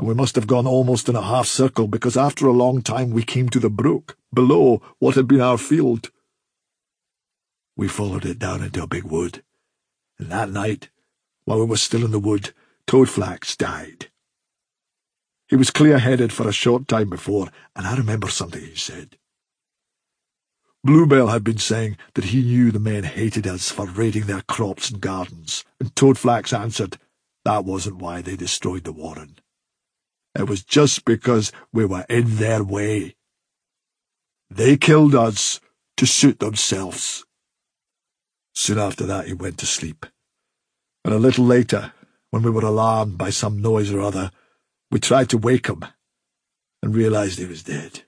and we must have gone almost in a half-circle, because after a long time we came to the brook, below what had been our field. We followed it down into a big wood, and that night, while we were still in the wood, Toadflax died. He was clear-headed for a short time before, and I remember something he said. Bluebell had been saying that he knew the men hated us for raiding their crops and gardens, and Toadflax answered that wasn't why they destroyed the warren. It was just because we were in their way. They killed us to suit themselves. Soon after that he went to sleep, and a little later, when we were alarmed by some noise or other, we tried to wake him, and realized he was dead.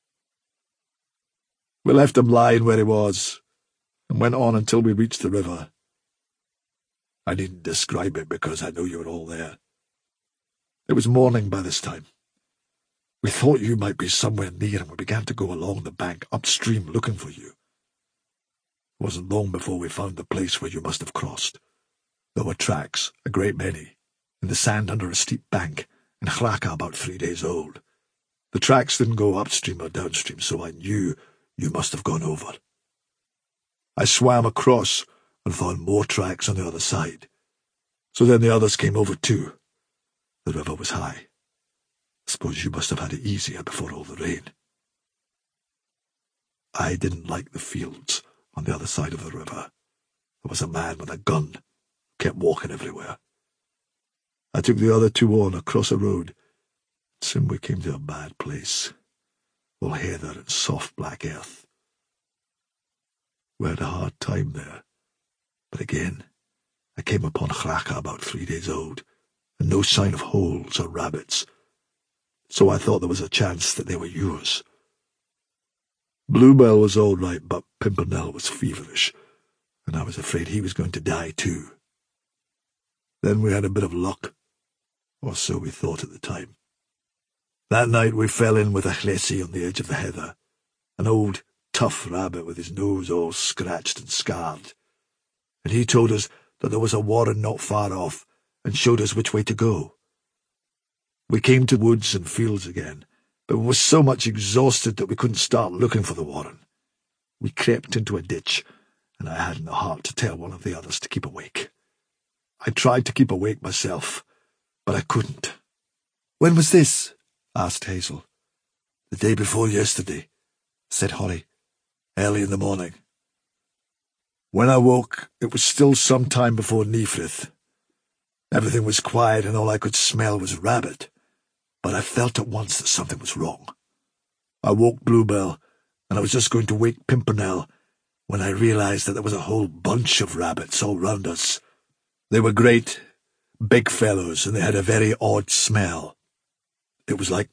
We left him lying where he was, and went on until we reached the river. I needn't describe it because I know you were all there. It was morning by this time. We thought you might be somewhere near, and we began to go along the bank upstream looking for you. It wasn't long before we found the place where you must have crossed. There were tracks, a great many, in the sand under a steep bank, and Chraka about 3 days old. The tracks didn't go upstream or downstream, so I knew you must have gone over. I swam across and found more tracks on the other side. So then the others came over too. The river was high. I suppose you must have had it easier before all the rain. I didn't like the fields on the other side of the river. There was a man with a gun who kept walking everywhere. I took the other two on across a road. Soon we came to a bad place, all heather and soft black earth. We had a hard time there, but again I came upon Chraka about 3 days old, and no sign of holes or rabbits, so I thought there was a chance that they were yours. Bluebell was all right, but Pimpernel was feverish, and I was afraid he was going to die too. Then we had a bit of luck, or so we thought at the time. That night we fell in with a Chlessie on the edge of the heather, an old, tough rabbit with his nose all scratched and scarred, and he told us that there was a warren not far off, and showed us which way to go. We came to woods and fields again, but we were so much exhausted that we couldn't start looking for the warren. We crept into a ditch, and I hadn't the heart to tell one of the others to keep awake. I tried to keep awake myself, but I couldn't. "When was this?" asked Hazel. "The day before yesterday," said Holly. "Early in the morning. When I woke, it was still some time before Neefrith. Everything was quiet, and all I could smell was rabbit, but I felt at once that something was wrong. I woke Bluebell, and I was just going to wake Pimpernel when I realized that there was a whole bunch of rabbits all round us. They were great, big fellows, and they had a very odd smell. It was like...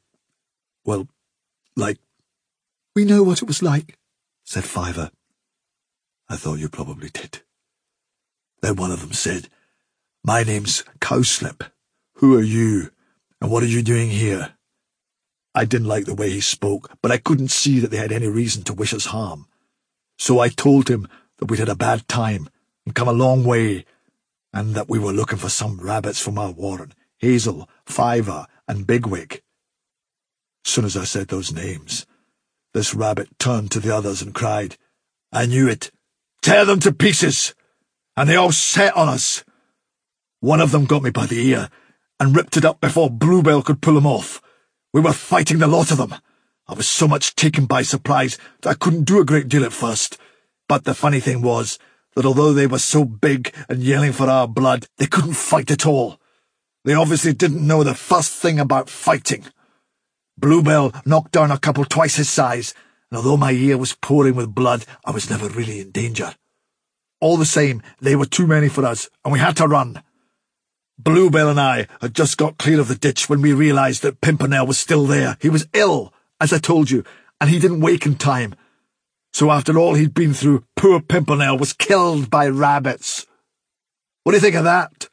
"We know what it was like," said Fiver. I thought you probably did. Then one of them said, "My name's Cowslip. Who are you, and what are you doing here?" I didn't like the way he spoke, but I couldn't see that they had any reason to wish us harm. So I told him that we'd had a bad time and come a long way, and that we were looking for some rabbits from our warren, Hazel, Fiver, and Bigwig. As soon as I said those names, this rabbit turned to the others and cried, "I knew it! Tear them to pieces!" And they all set on us. One of them got me by the ear and ripped it up before Bluebell could pull him off. We were fighting the lot of them. I was so much taken by surprise that I couldn't do a great deal at first. But the funny thing was that although they were so big and yelling for our blood, they couldn't fight at all. They obviously didn't know the first thing about fighting. Bluebell knocked down a couple twice his size, and although my ear was pouring with blood, I was never really in danger. All the same, they were too many for us, and we had to run. Bluebell and I had just got clear of the ditch when we realized that Pimpernel was still there. He was ill, as I told you, and he didn't wake in time. So after all he'd been through, poor Pimpernel was killed by rabbits. What do you think of that?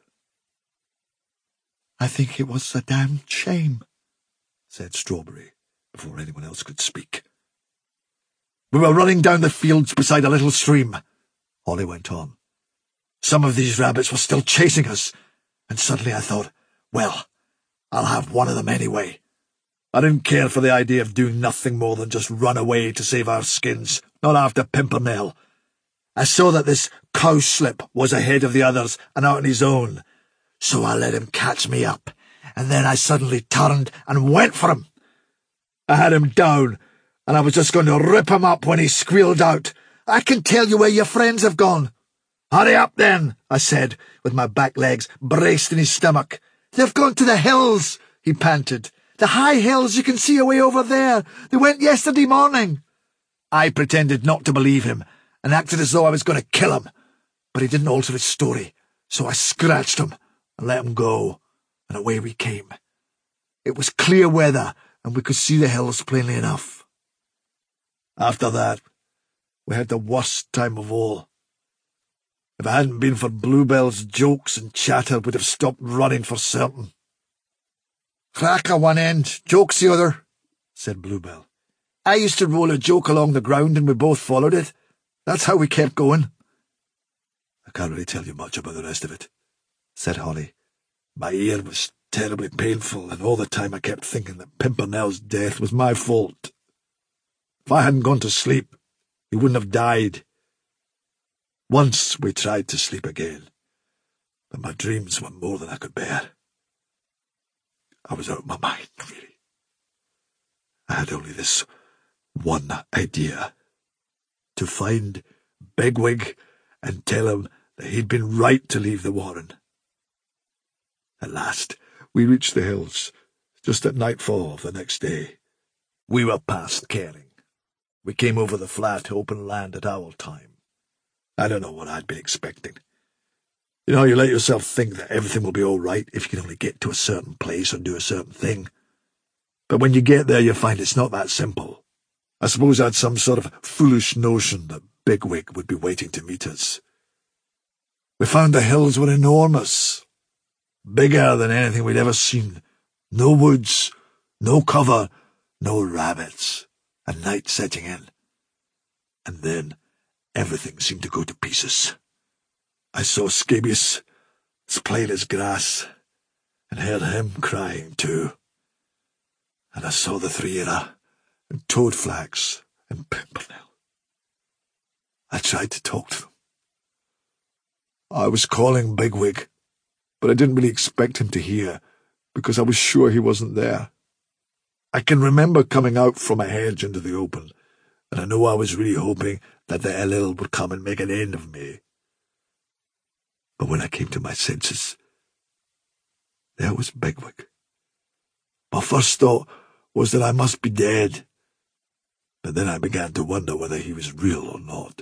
"I think it was a damned shame," said Strawberry, before anyone else could speak. "We were running down the fields beside a little stream," Holly went on. "Some of these rabbits were still chasing us, and suddenly I thought, well, I'll have one of them anyway. I didn't care for the idea of doing nothing more than just run away to save our skins, not after Pimpernel. I saw that this Cowslip was ahead of the others and out on his own, so I let him catch me up, and then I suddenly turned and went for him. I had him down, and I was just going to rip him up when he squealed out, "I can tell you where your friends have gone." "Hurry up, then," I said, with my back legs braced in his stomach. "They've gone to the hills," he panted. "The high hills you can see away over there. They went yesterday morning." I pretended not to believe him, and acted as though I was going to kill him, but he didn't alter his story, so I scratched him and let him go, and away we came. It was clear weather, and we could see the hills plainly enough. After that, we had the worst time of all. If it hadn't been for Bluebell's jokes and chatter, we'd have stopped running for certain. "Cracker one end, jokes the other," said Bluebell. "I used to roll a joke along the ground and we both followed it. That's how we kept going." "I can't really tell you much about the rest of it," said Holly. "My ear was terribly painful, and all the time I kept thinking that Pimpernel's death was my fault. If I hadn't gone to sleep, he wouldn't have died. Once we tried to sleep again, but my dreams were more than I could bear. I was out of my mind, really. I had only this one idea: to find Bigwig and tell him that he'd been right to leave the warren. At last, we reached the hills, just at nightfall of the next day. We were past caring. We came over the flat, open land at owl time. I don't know what I'd been expecting. You know, you let yourself think that everything will be all right if you can only get to a certain place or do a certain thing. But when you get there, you find it's not that simple. I suppose I had some sort of foolish notion that Bigwig would be waiting to meet us. We found the hills were enormous, bigger than anything we'd ever seen. No woods, no cover, no rabbits, and night setting in. And then everything seemed to go to pieces. I saw Scabious, as plain as grass, and heard him crying too. And I saw the Threera, and Toadflax, and Pimpernel. I tried to talk to them. I was calling Bigwig, but I didn't really expect him to hear, because I was sure he wasn't there. I can remember coming out from a hedge into the open, and I know I was really hoping that the Elil would come and make an end of me. But when I came to my senses, there was Bigwig. My first thought was that I must be dead, but then I began to wonder whether he was real or not.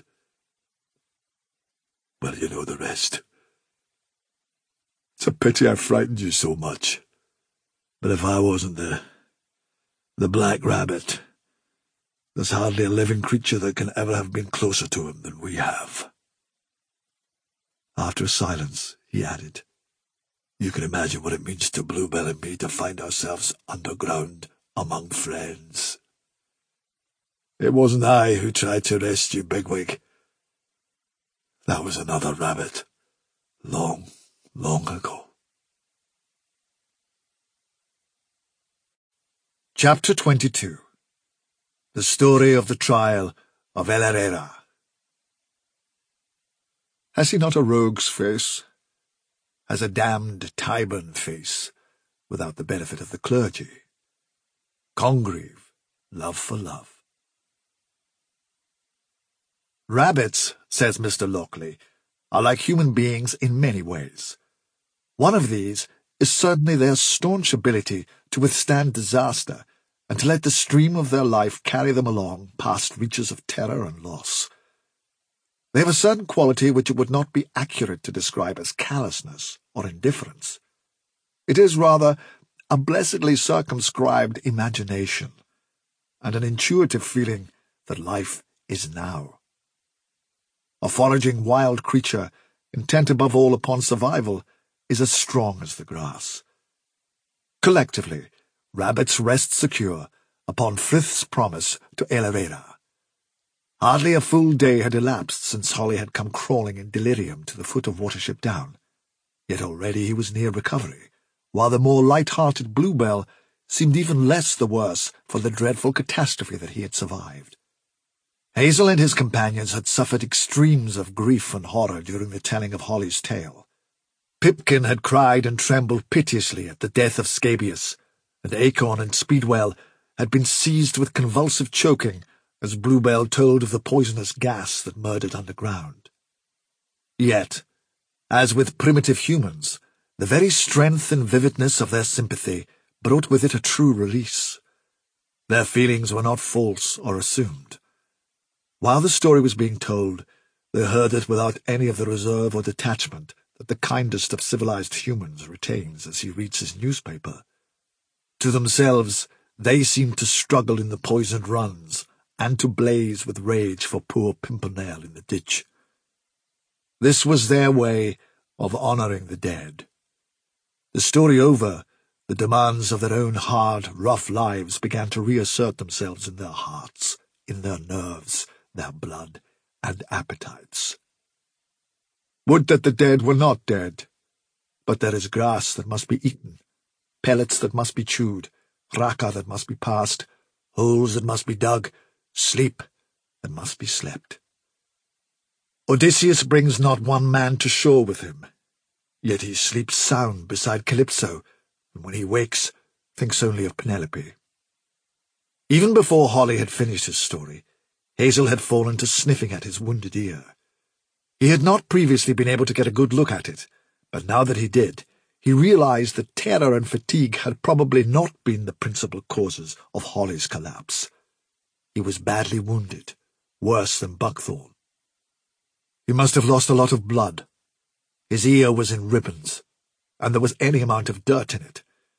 Well, you know the rest. It's a pity I frightened you so much, but if I wasn't the Black Rabbit, there's hardly a living creature that can ever have been closer to him than we have." After a silence, he added, "You can imagine what it means to Bluebell and me to find ourselves underground among friends. It wasn't I who tried to rescue Bigwig. That was another rabbit, long, long ago." Chapter 22. The Story of the Trial of El Herrera. Has he not a rogue's face? Has a damned Tyburn face, without the benefit of the clergy? Congreve, love for love. Rabbits, says Mr. Lockley, are like human beings in many ways. One of these is certainly their staunch ability to withstand disaster and to let the stream of their life carry them along past reaches of terror and loss. They have a certain quality which it would not be accurate to describe as callousness or indifference. It is rather a blessedly circumscribed imagination, and an intuitive feeling that life is now. A foraging wild creature, intent above all upon survival, is as strong as the grass. Collectively, rabbits rest secure upon Frith's promise to El Herrera. Hardly a full day had elapsed since Holly had come crawling in delirium to the foot of Watership Down, yet already he was near recovery, while the more light-hearted Bluebell seemed even less the worse for the dreadful catastrophe that he had survived. Hazel and his companions had suffered extremes of grief and horror during the telling of Holly's tale. Pipkin had cried and trembled piteously at the death of Scabious, and Acorn and Speedwell had been seized with convulsive choking as Bluebell told of the poisonous gas that murdered underground. Yet, as with primitive humans, the very strength and vividness of their sympathy brought with it a true release. Their feelings were not false or assumed. While the story was being told, they heard it without any of the reserve or detachment that the kindest of civilized humans retains as he reads his newspaper. To themselves, they seemed to struggle in the poisoned runs and to blaze with rage for poor Pimpernel in the ditch. This was their way of honouring the dead. The story over, the demands of their own hard, rough lives began to reassert themselves in their hearts, in their nerves, their blood, and appetites. Would that the dead were not dead, but there is grass that must be eaten, pellets that must be chewed, raka that must be passed, holes that must be dug, sleep that must be slept. Odysseus brings not one man to shore with him, yet he sleeps sound beside Calypso, and when he wakes, thinks only of Penelope. Even before Holly had finished his story, Hazel had fallen to sniffing at his wounded ear. He had not previously been able to get a good look at it, but now that he did, he realized that terror and fatigue had probably not been the principal causes of Holly's collapse. He was badly wounded, worse than Buckthorn. He must have lost a lot of blood. His ear was in ribbons, and there was any amount of dirt in it.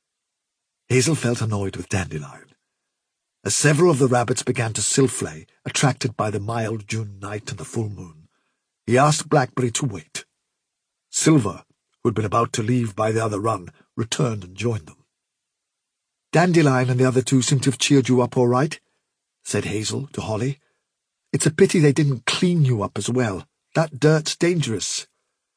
Hazel felt annoyed with Dandelion. As several of the rabbits began to silflay, attracted by the mild June night and the full moon, he asked Blackberry to wait. Silver, who had been about to leave by the other run, returned and joined them. "Dandelion and the other two seem to have cheered you up all right," said Hazel to Holly. "It's a pity they didn't clean you up as well. That dirt's dangerous."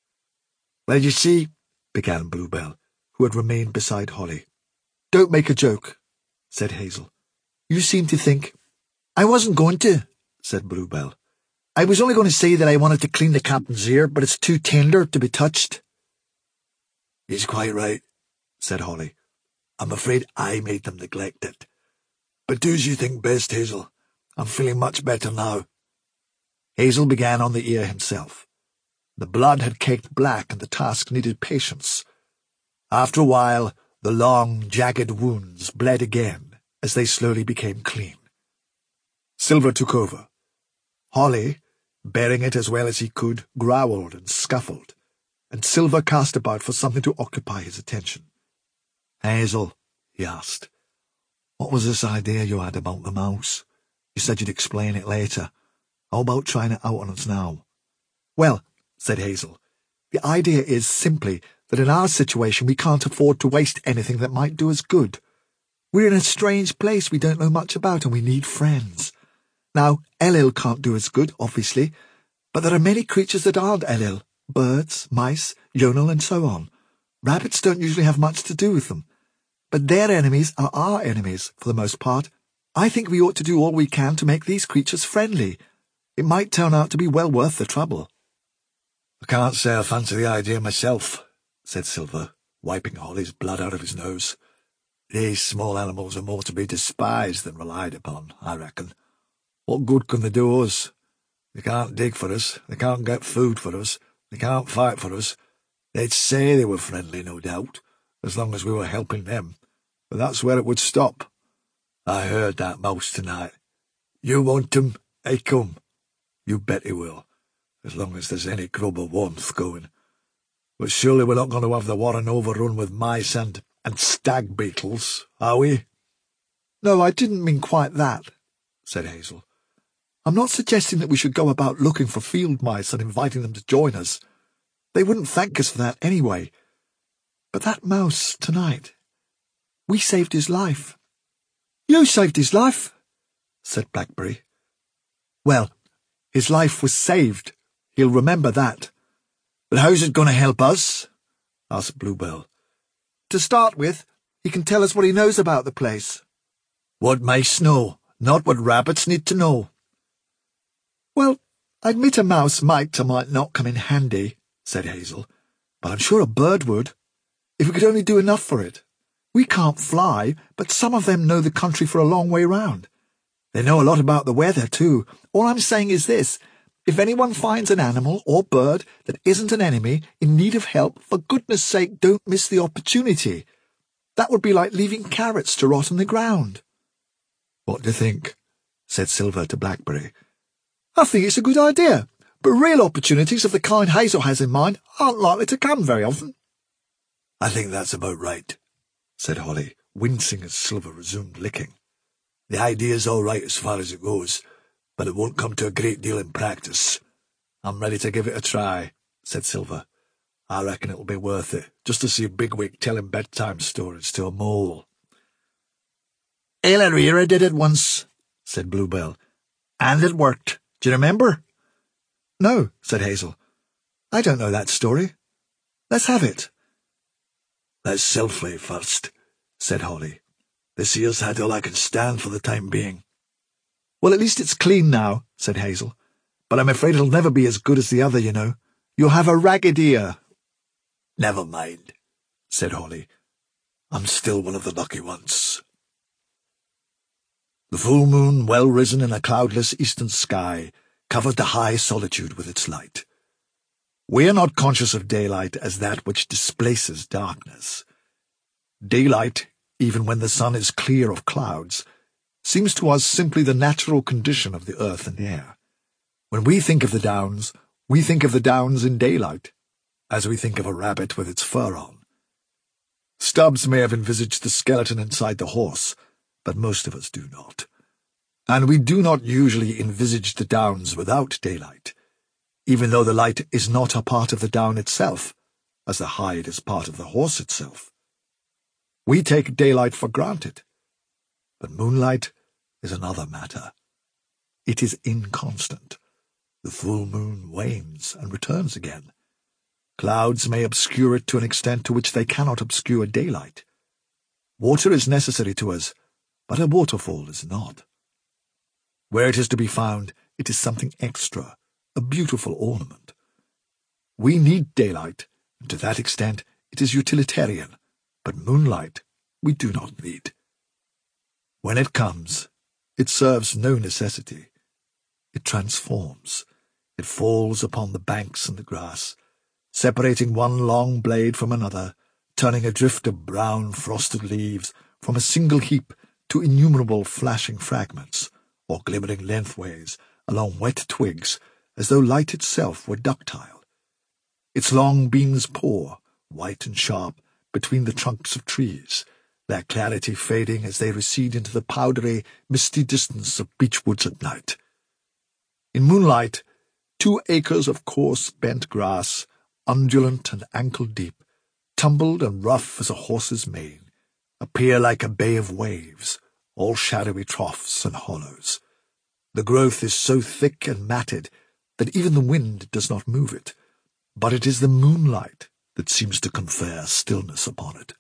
"Well, you see," began Bluebell, who had remained beside Holly. "Don't make a joke," said Hazel. "You seem to think—" "I wasn't going to," said Bluebell. "I was only going to say that I wanted to clean the captain's ear, but it's too tender to be touched." "He's quite right," said Holly. "I'm afraid I made them neglect it. But do as you think best, Hazel. I'm feeling much better now." Hazel began on the ear himself. The blood had caked black and the task needed patience. After a while, the long, jagged wounds bled again as they slowly became clean. Silver took over. Holly, bearing it as well as he could, growled and scuffled, and Silver cast about for something to occupy his attention. "Hazel," he asked, "what was this idea you had about the mouse? You said you'd explain it later. How about trying it out on us now?" "Well," said Hazel, "the idea is simply that in our situation we can't afford to waste anything that might do us good. We're in a strange place we don't know much about, and we need friends. Now, Elil can't do us good, obviously, but there are many creatures that aren't Elil. Birds, mice, Yonel, and so on. Rabbits don't usually have much to do with them. But their enemies are our enemies, for the most part. I think we ought to do all we can to make these creatures friendly. It might turn out to be well worth the trouble." "I can't say I fancy the idea myself," said Silver, wiping Holly's blood out of his nose. "These small animals are more to be despised than relied upon, I reckon. What good can they do us? They can't dig for us, they can't get food for us, they can't fight for us. They'd say they were friendly, no doubt, as long as we were helping them, but that's where it would stop. I heard that mouse tonight. You want 'em, they come. You bet he will, as long as there's any grub or warmth going. But surely we're not going to have the warren overrun with mice and stag beetles, are we?" "No, I didn't mean quite that," said Hazel. "I'm not suggesting that we should go about looking for field mice and inviting them to join us. They wouldn't thank us for that anyway. But that mouse tonight, we saved his life." "You saved his life?" said Blackberry. "Well, his life was saved. He'll remember that." "But how's it going to help us?" asked Bluebell. To start with, he can tell us what he knows about the place. What mice know, not what rabbits need to know. Well, I admit a mouse might or might not come in handy, said Hazel, but I'm sure a bird would, if we could only do enough for it. We can't fly, but some of them know the country for a long way round. They know a lot about the weather, too. All I'm saying is this. If anyone finds an animal or bird that isn't an enemy in need of help, for goodness sake, don't miss the opportunity. That would be like leaving carrots to rot on the ground. What do you think? Said Silver to Blackberry. I think it's a good idea, but real opportunities of the kind Hazel has in mind aren't likely to come very often. I think that's about right, said Holly, wincing as Silver resumed licking. The idea's all right as far as it goes, but it won't come to a great deal in practice. I'm ready to give it a try, said Silver. I reckon it'll be worth it, just to see a bigwig telling bedtime stories to a mole. Ailerira did it once, said Bluebell, and it worked. Do you remember? No, said Hazel. I don't know that story. Let's have it. Let's self-play first, said Holly. This here's had all I can stand for the time being. Well, at least it's clean now, said Hazel. But I'm afraid it'll never be as good as the other, you know. You'll have a ragged ear. Never mind, said Holly. I'm still one of the lucky ones. The full moon, well risen in a cloudless eastern sky, covered the high solitude with its light. We are not conscious of daylight as that which displaces darkness. Daylight, even when the sun is clear of clouds, seems to us simply the natural condition of the earth and air. When we think of the downs, we think of the downs in daylight, as we think of a rabbit with its fur on. Stubbs may have envisaged the skeleton inside the horse, but most of us do not. And we do not usually envisage the downs without daylight, even though the light is not a part of the down itself, as the hide is part of the horse itself. We take daylight for granted, but moonlight is another matter. It is inconstant. The full moon wanes and returns again. Clouds may obscure it to an extent to which they cannot obscure daylight. Water is necessary to us, but a waterfall is not. Where it is to be found, it is something extra, a beautiful ornament. We need daylight, and to that extent it is utilitarian, but moonlight we do not need. When it comes, it serves no necessity. It transforms. It falls upon the banks and the grass, separating one long blade from another, turning a drift of brown frosted leaves from a single heap to innumerable flashing fragments, or glimmering lengthways along wet twigs, as though light itself were ductile. Its long beams pour, white and sharp, between the trunks of trees, their clarity fading as they recede into the powdery, misty distance of beech woods at night. In moonlight, 2 acres of coarse bent grass, undulant and ankle-deep, tumbled and rough as a horse's mane, appear like a bay of waves, all shadowy troughs and hollows. The growth is so thick and matted that even the wind does not move it, but it is the moonlight that seems to confer stillness upon it.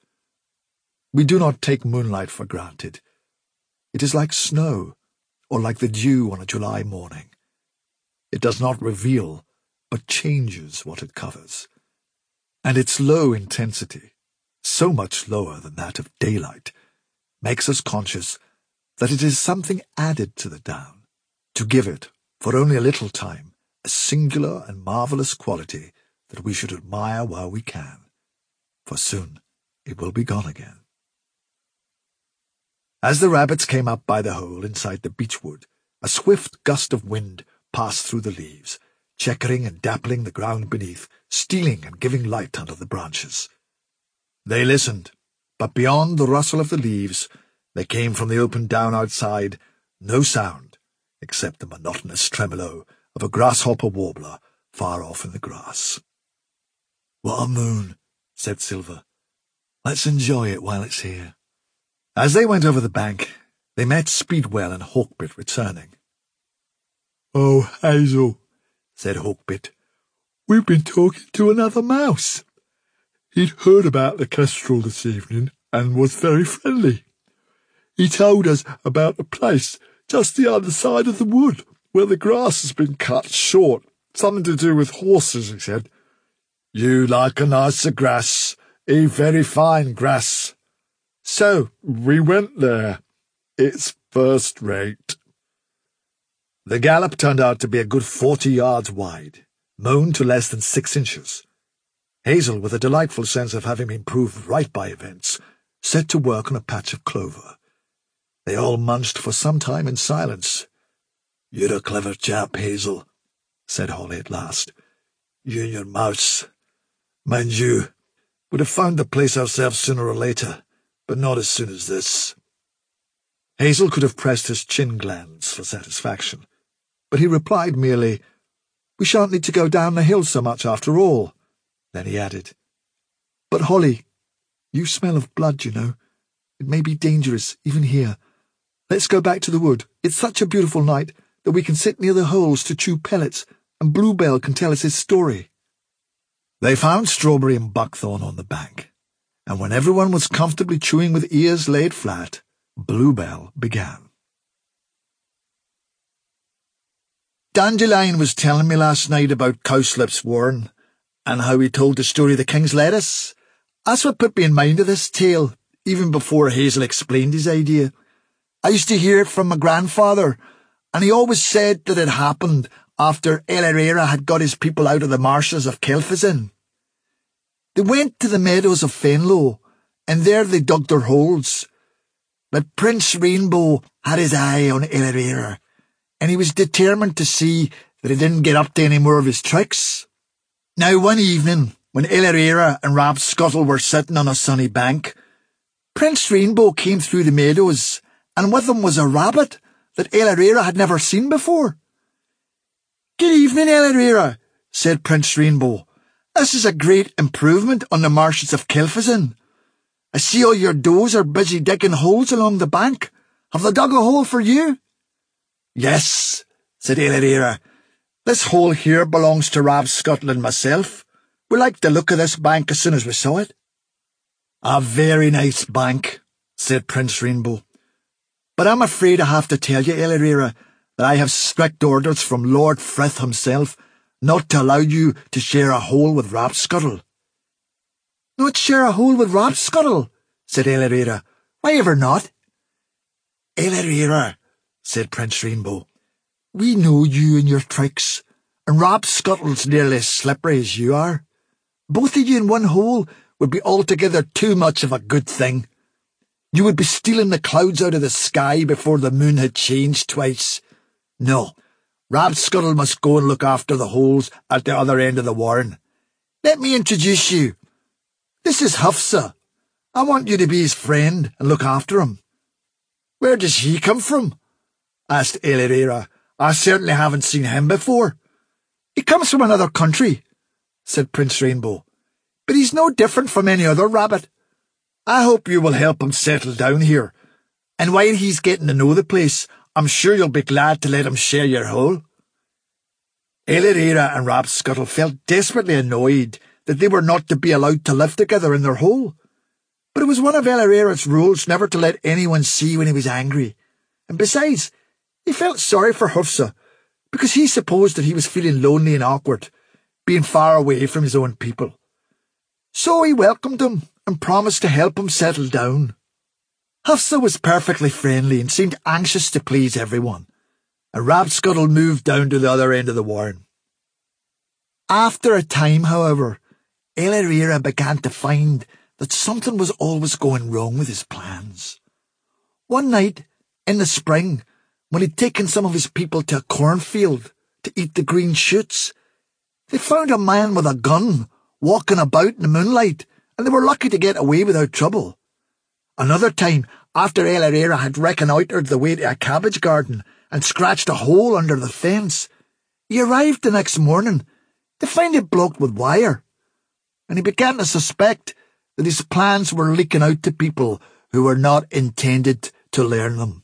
We do not take moonlight for granted. It is like snow, or like the dew on a July morning. It does not reveal, but changes what it covers. And its low intensity, so much lower than that of daylight, makes us conscious that it is something added to the down, to give it, for only a little time, a singular and marvellous quality that we should admire while we can, for soon it will be gone again. As the rabbits came up by the hole inside the beechwood, a swift gust of wind passed through the leaves, checkering and dappling the ground beneath, stealing and giving light under the branches. They listened, but beyond the rustle of the leaves, there came from the open down outside no sound except the monotonous tremolo of a grasshopper warbler far off in the grass. "What a moon," said Silver. "Let's enjoy it while it's here." As they went over the bank, they met Speedwell and Hawkbit returning. "Oh, Hazel," said Hawkbit, "we've been talking to another mouse. He'd heard about the kestrel this evening and was very friendly. He told us about a place just the other side of the wood where the grass has been cut short. Something to do with horses, he said. You like a nicer grass, a very fine grass. So we went there. It's first rate. The gallop turned out to be a good 40 yards wide, mown to less than 6 inches. Hazel, with a delightful sense of having been proved right by events, set to work on a patch of clover. They all munched for some time in silence. You're a clever chap, Hazel, said Holly at last. You and your mouse. Mind you, we'd have found the place ourselves sooner or later, but not as soon as this. Hazel could have pressed his chin glands for satisfaction, but he replied merely, We shan't need to go down the hill so much after all. Then he added, But Holly, you smell of blood, you know. It may be dangerous, even here. Let's go back to the wood. It's such a beautiful night that we can sit near the holes to chew pellets, and Bluebell can tell us his story. They found Strawberry and Buckthorn on the bank, and when everyone was comfortably chewing with ears laid flat, Bluebell began. Dandelion was telling me last night about Cowslip's warren, and how he told the story of the king's lettuce. That's what put me in mind of this tale, even before Hazel explained his idea. I used to hear it from my grandfather, and he always said that it happened after El Herrera had got his people out of the marshes of Kelfizin. They went to the meadows of Fenlo, and there they dug their holes. But Prince Rainbow had his eye on El Herrera, and he was determined to see that he didn't get up to any more of his tricks. Now, one evening, when El Herrera and Rabscuttle were sitting on a sunny bank, Prince Rainbow came through the meadows, and with him was a rabbit that El Herrera had never seen before. Good evening, El Herrera, said Prince Rainbow. This is a great improvement on the marshes of Kelfizin. I see all your does are busy digging holes along the bank. Have they dug a hole for you? Yes, said El Herrera. This hole here belongs to Rabscuttle and myself. We liked the look of this bank as soon as we saw it. A very nice bank, said Prince Rainbow. But I'm afraid I have to tell you, El Herrera, that I have strict orders from Lord Frith himself not to allow you to share a hole with Rabscuttle. Not share a hole with Rabscuttle, said El Herrera. Why ever not? El Herrera, said Prince Rainbow, we know you and your tricks, and Rabscuttle's nearly as slippery as you are. Both of you in one hole would be altogether too much of a good thing. You would be stealing the clouds out of the sky before the moon had changed twice. No, Rabscuttle must go and look after the holes at the other end of the warren. Let me introduce you. This is Hufsa. I want you to be his friend and look after him. Where does he come from? Asked El Herrera. I certainly haven't seen him before. He comes from another country, said Prince Rainbow. But he's no different from any other rabbit. I hope you will help him settle down here. And while he's getting to know the place, I'm sure you'll be glad to let him share your hole. El Herrera and Rabscuttle felt desperately annoyed that they were not to be allowed to live together in their hole. But it was one of El Herrera's rules never to let anyone see when he was angry. And besides, he felt sorry for Hufsa, because he supposed that he was feeling lonely and awkward, being far away from his own people. So he welcomed him and promised to help him settle down. Hufsa was perfectly friendly and seemed anxious to please everyone, and Rabscuttle moved down to the other end of the warren. After a time, however, El Herrera began to find that something was always going wrong with his plans. One night, in the spring, when he'd taken some of his people to a cornfield to eat the green shoots, they found a man with a gun walking about in the moonlight, and they were lucky to get away without trouble. Another time, after El Herrera had reconnoitred the way to a cabbage garden and scratched a hole under the fence, he arrived the next morning to find it blocked with wire, and he began to suspect that his plans were leaking out to people who were not intended to learn them.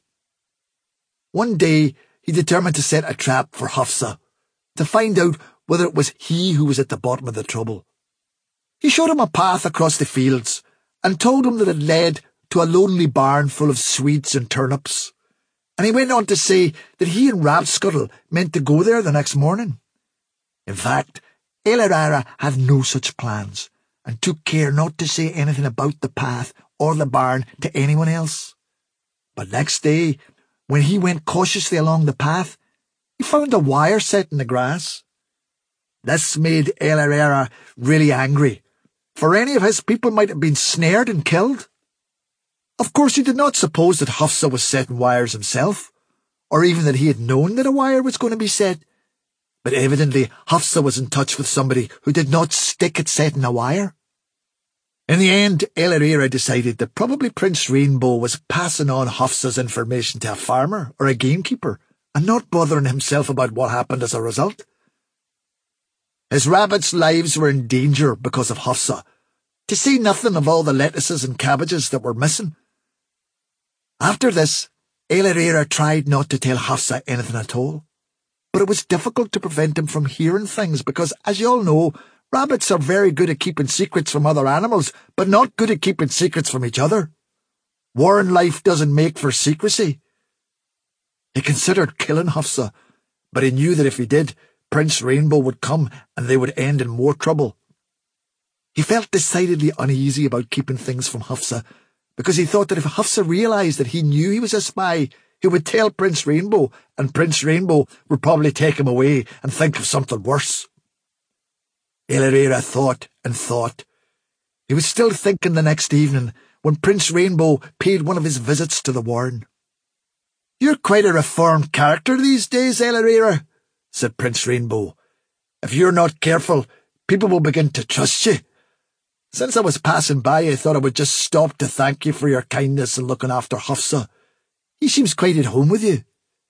One day he determined to set a trap for Hufsa, to find out whether it was he who was at the bottom of the trouble. He showed him a path across the fields and told him that it led to a lonely barn full of sweets and turnips. And he went on to say that he and Rabscuttle meant to go there the next morning. In fact, Ailirara had no such plans, and took care not to say anything about the path or the barn to anyone else. But next day, when he went cautiously along the path, he found a wire set in the grass. This made Ailirara really angry, for any of his people might have been snared and killed. Of course, he did not suppose that Hufsa was setting wires himself, or even that he had known that a wire was going to be set. But evidently Hufsa was in touch with somebody who did not stick at setting a wire. In the end, Ailirara decided that probably Prince Rainbow was passing on Hufsa's information to a farmer or a gamekeeper, and not bothering himself about what happened as a result. His rabbits' lives were in danger because of Hufsa, to say nothing of all the lettuces and cabbages that were missing. After this, Ailirara tried not to tell Hufsa anything at all, but it was difficult to prevent him from hearing things because, as you all know, rabbits are very good at keeping secrets from other animals, but not good at keeping secrets from each other. War in life doesn't make for secrecy. He considered killing Hufsa, but he knew that if he did, Prince Rainbow would come and they would end in more trouble. He felt decidedly uneasy about keeping things from Hufsa, because he thought that if Hufsa realised that he knew he was a spy, he would tell Prince Rainbow, and Prince Rainbow would probably take him away and think of something worse. Ailirara thought and thought. He was still thinking the next evening when Prince Rainbow paid one of his visits to the warren. "You're quite a reformed character these days, Ailirara," said Prince Rainbow. "If you're not careful, people will begin to trust you. Since I was passing by, I thought I would just stop to thank you for your kindness in looking after Hufsa. He seems quite at home with you."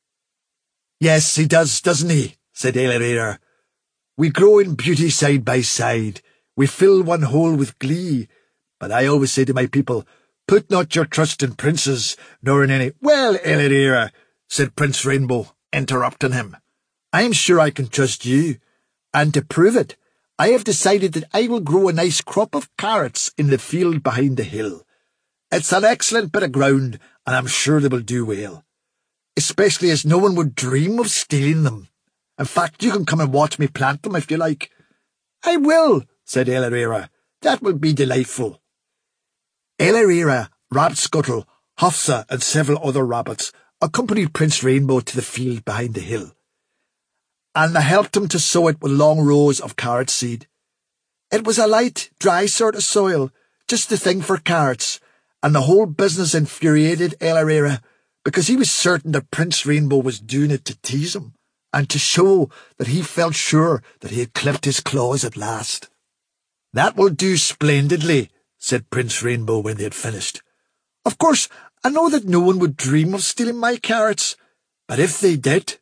"Yes, he does, doesn't he?" said Ailirara. "We grow in beauty side by side. We fill one whole with glee. But I always say to my people, put not your trust in princes, nor in any—" "Well, Ailirara," said Prince Rainbow, interrupting him, "I am sure I can trust you. And to prove it, I have decided that I will grow a nice crop of carrots in the field behind the hill. It's an excellent bit of ground, and I'm sure they will do well. Especially as no one would dream of stealing them. In fact, you can come and watch me plant them if you like." "I will," said Ailirara. "That will be delightful." Ailirara, Rabscuttle, Hufsa, and several other rabbits accompanied Prince Rainbow to the field behind the hill, and they helped him to sow it with long rows of carrot seed. It was a light, dry sort of soil, just the thing for carrots, and the whole business infuriated Ailirara, because he was certain that Prince Rainbow was doing it to tease him, and to show that he felt sure that he had clipped his claws at last. "That will do splendidly," said Prince Rainbow when they had finished. "Of course, I know that no one would dream of stealing my carrots, but if they did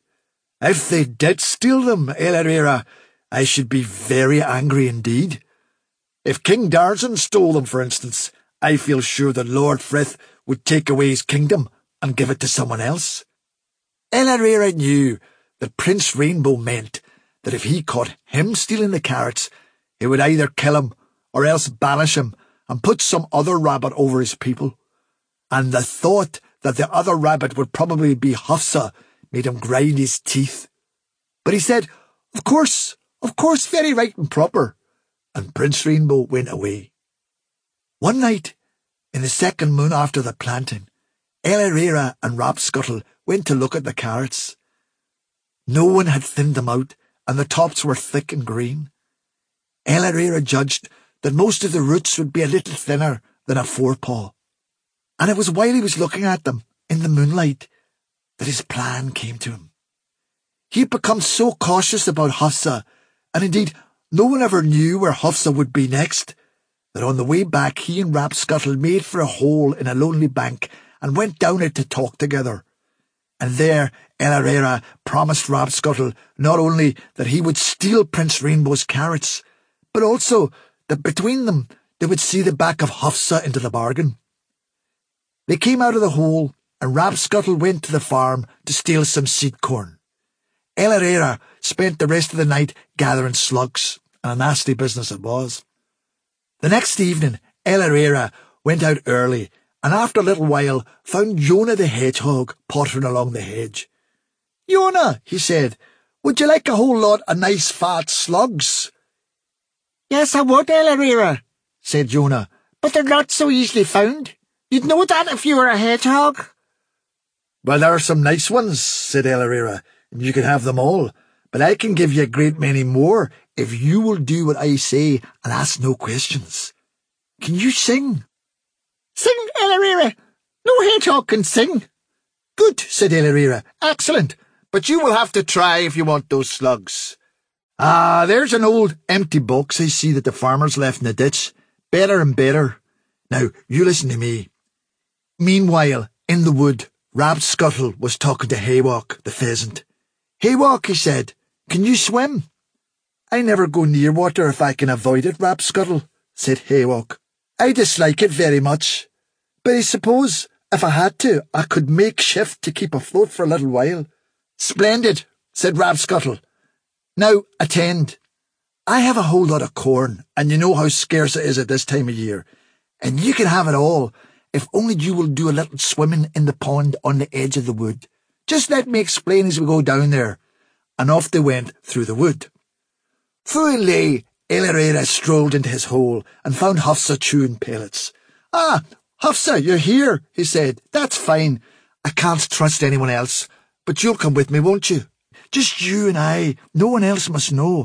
steal them, Ailirara, I should be very angry indeed. If King Darzan stole them, for instance, I feel sure that Lord Frith would take away his kingdom and give it to someone else." Ailirara knew that Prince Rainbow meant that if he caught him stealing the carrots, he would either kill him or else banish him and put some other rabbit over his people. And the thought that the other rabbit would probably be Hufsa made him grind his teeth. But he said, Of course, very right and proper," and Prince Rainbow went away. One night, in the second moon after the planting, Ailirara and Rabscuttle went to look at the carrots. No one had thinned them out, and the tops were thick and green. Ailirara judged that most of the roots would be a little thinner than a forepaw, and it was while he was looking at them, in the moonlight, that his plan came to him. He had become so cautious about Hufsa, and indeed no one ever knew where Hufsa would be next, that on the way back he and Rabscuttle made for a hole in a lonely bank and went down it to talk together. And there Ailirara promised Rabscuttle not only that he would steal Prince Rainbow's carrots, but also that between them they would see the back of Hufsa into the bargain. They came out of the hole, and Rabscuttle went to the farm to steal some seed corn. Ailirara spent the rest of the night gathering slugs, and a nasty business it was. The next evening, El Herrera went out early, and after a little while found Jonah the hedgehog pottering along the hedge. "Jonah," he said, "would you like a whole lot of nice fat slugs?" "Yes, I would, El Herrera," said Jonah, "but they're not so easily found. You'd know that if you were a hedgehog." "Well, there are some nice ones," said El Herrera, "and you can have them all. But I can give you a great many more if you will do what I say and ask no questions. Can you sing?" "Sing, El Herrera. No hedgehog can sing." "Good," said El Herrera. "Excellent. But you will have to try if you want those slugs. Ah, there's an old empty box I see that the farmers left in the ditch. Better and better. Now, you listen to me." Meanwhile, in the wood, Rabscuttle was talking to Haywalk, the pheasant. "Haywalk," he said, "can you swim?" "I never go near water if I can avoid it, Rabscuttle," said Haywalk. "I dislike it very much. But I suppose, if I had to, I could make shift to keep afloat for a little while." "Splendid," said Rabscuttle. "Now, attend. I have a whole lot of corn, and you know how scarce it is at this time of year. And you can have it all, if only you will do a little swimming in the pond on the edge of the wood. Just let me explain as we go down there." And off they went through the wood. Full lay, El Herrera strolled into his hole and found Hafsa chewing pellets. "Ah, Hafsa, you're here," he said. "That's fine. I can't trust anyone else. But you'll come with me, won't you? Just you and I. No one else must know."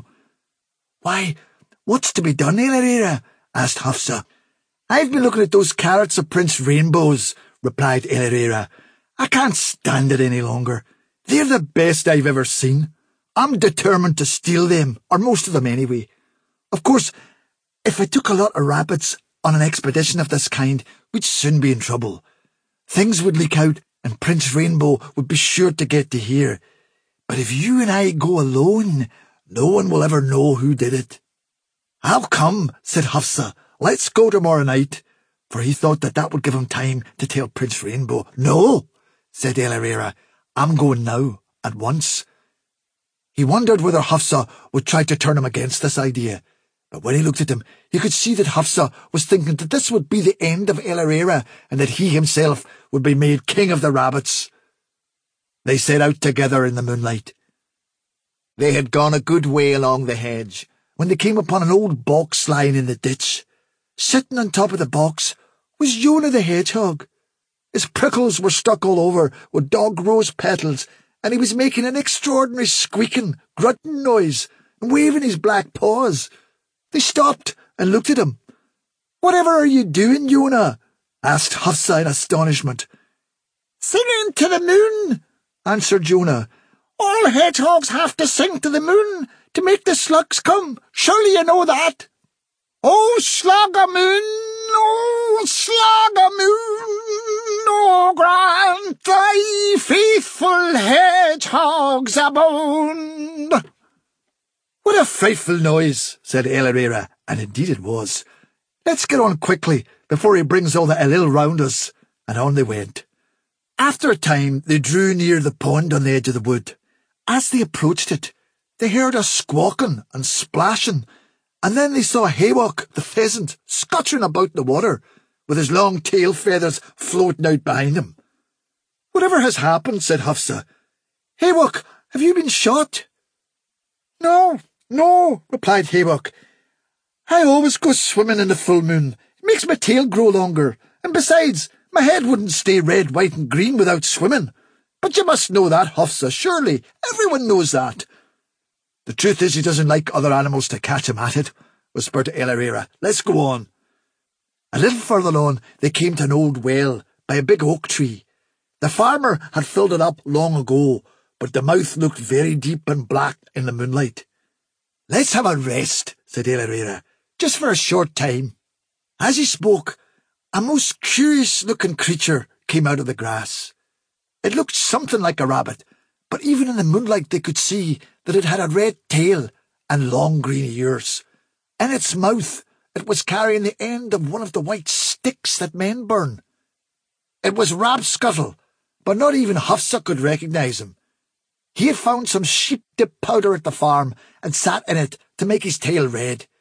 "Why, what's to be done, El Herrera?" asked Hafsa. "I've been looking at those carrots of Prince Rainbow's," replied El Herrera. "I can't stand it any longer. They're the best I've ever seen. I'm determined to steal them, or most of them anyway. Of course, if I took a lot of rabbits on an expedition of this kind, we'd soon be in trouble. Things would leak out, and Prince Rainbow would be sure to get to hear. But if you and I go alone, no one will ever know who did it." "I'll come," said Hafsa. "Let's go tomorrow night." For he thought that would give him time to tell Prince Rainbow. "No," said El Herrera. "I'm going now, at once." He wondered whether Hafsa would try to turn him against this idea. But when he looked at him, he could see that Hafsa was thinking that this would be the end of El Herrera, and that he himself would be made king of the rabbits. They set out together in the moonlight. They had gone a good way along the hedge, when they came upon an old box lying in the ditch. Sitting on top of the box was Jonah the hedgehog. His prickles were stuck all over with dog rose petals, and he was making an extraordinary squeaking, grunting noise, and waving his black paws. They stopped and looked at him. "Whatever are you doing, Jonah?" asked Hafsa in astonishment. "Singing to the moon," answered Jonah. "All hedgehogs have to sing to the moon to make the slugs come. Surely you know that." "Oh, Slug-a-moon, oh, Slug-a-moon, oh, grant thy faithful hedgehogs a boon." "What a frightful noise," said El Herrera, and indeed it was. "Let's get on quickly, before he brings all the ill round us." And on they went. After a time, they drew near the pond on the edge of the wood. As they approached it, they heard a squawking and splashing, and then they saw Haywalk, the pheasant, scuttering about the water, with his long tail feathers floating out behind him. "Whatever has happened?" said Hafsa. "Haywalk, have you been shot?" No, replied Haywalk. "I always go swimming in the full moon. It makes my tail grow longer, and besides, my head wouldn't stay red, white and green without swimming. But you must know that, Hafsa, surely. Everyone knows that." "The truth is he doesn't like other animals to catch him at it," whispered El Herrera. "Let's go on." A little further on, they came to an old well by a big oak tree. The farmer had filled it up long ago, but the mouth looked very deep and black in the moonlight. "Let's have a rest," said El Herrera, "just for a short time." As he spoke, a most curious-looking creature came out of the grass. It looked something like a rabbit, but even in the moonlight they could see that it had a red tail and long green ears. In its mouth it was carrying the end of one of the white sticks that men burn. It was Rabscuttle, but not even Hafsa could recognise him. He had found some sheep-dip powder at the farm and sat in it to make his tail red.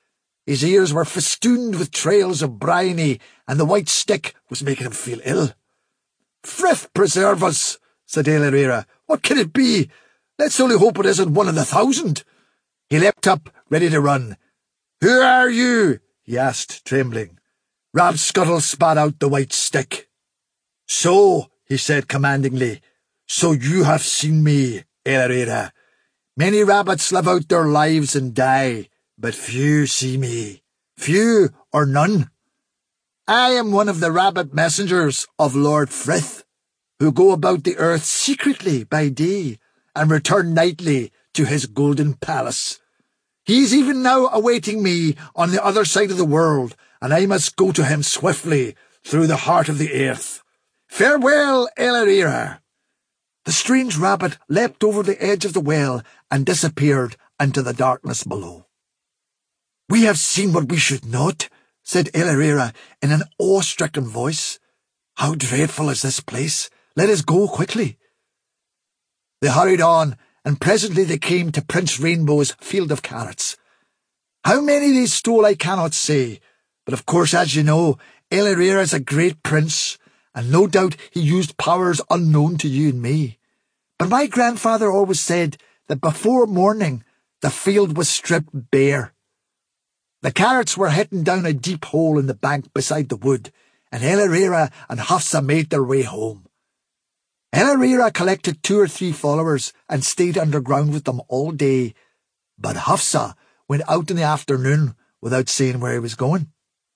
His ears were festooned with trails of bryony, and the white stick was making him feel ill. "Frith preserve us," said Ailreera. "What can it be? Let's only hope it isn't 1 in 1,000. He leapt up, ready to run. "Who are you?" he asked, trembling. Rabscuttle spat out the white stick. "So," he said commandingly, "so you have seen me, Ailreera. Many rabbits live out their lives and die, but few see me. Few or none. I am one of the rabbit messengers of Lord Frith, who go about the earth secretly by day and return nightly to his golden palace. He is even now awaiting me on the other side of the world, and I must go to him swiftly through the heart of the earth. Farewell, Ailreera." The strange rabbit leapt over the edge of the well and disappeared into the darkness below. "We have seen what we should not," said Ailreera in an awe-stricken voice. "How dreadful is this place! Let us go quickly." They hurried on, and presently they came to Prince Rainbow's field of carrots. How many they stole I cannot say, but of course, as you know, Ailreera is a great prince, and no doubt he used powers unknown to you and me. But my grandfather always said that before morning the field was stripped bare. The carrots were hidden down a deep hole in the bank beside the wood, and Ailreera and Hafsa made their way home. Ailreera collected 2 or 3 followers and stayed underground with them all day, but Hafsa went out in the afternoon without saying where he was going.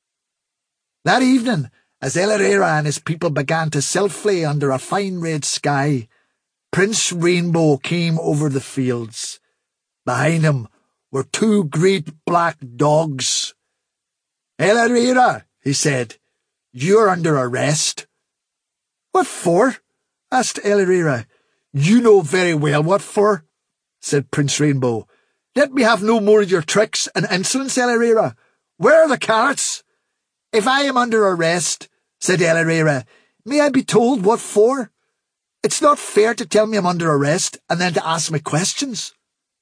That evening, as Ailreera and his people began to self-flay under a fine red sky, Prince Rainbow came over the fields. Behind him were 2 great black dogs. "Ailreera," he said, "you're under arrest." "What for?" asked Ailreera. "You know very well what for," said Prince Rainbow. "Let me have no more of your tricks and insolence, Ailreera. Where are the carrots?" "If I am under arrest," said Ailreera, "may I be told what for? It's not fair to tell me I'm under arrest and then to ask me questions."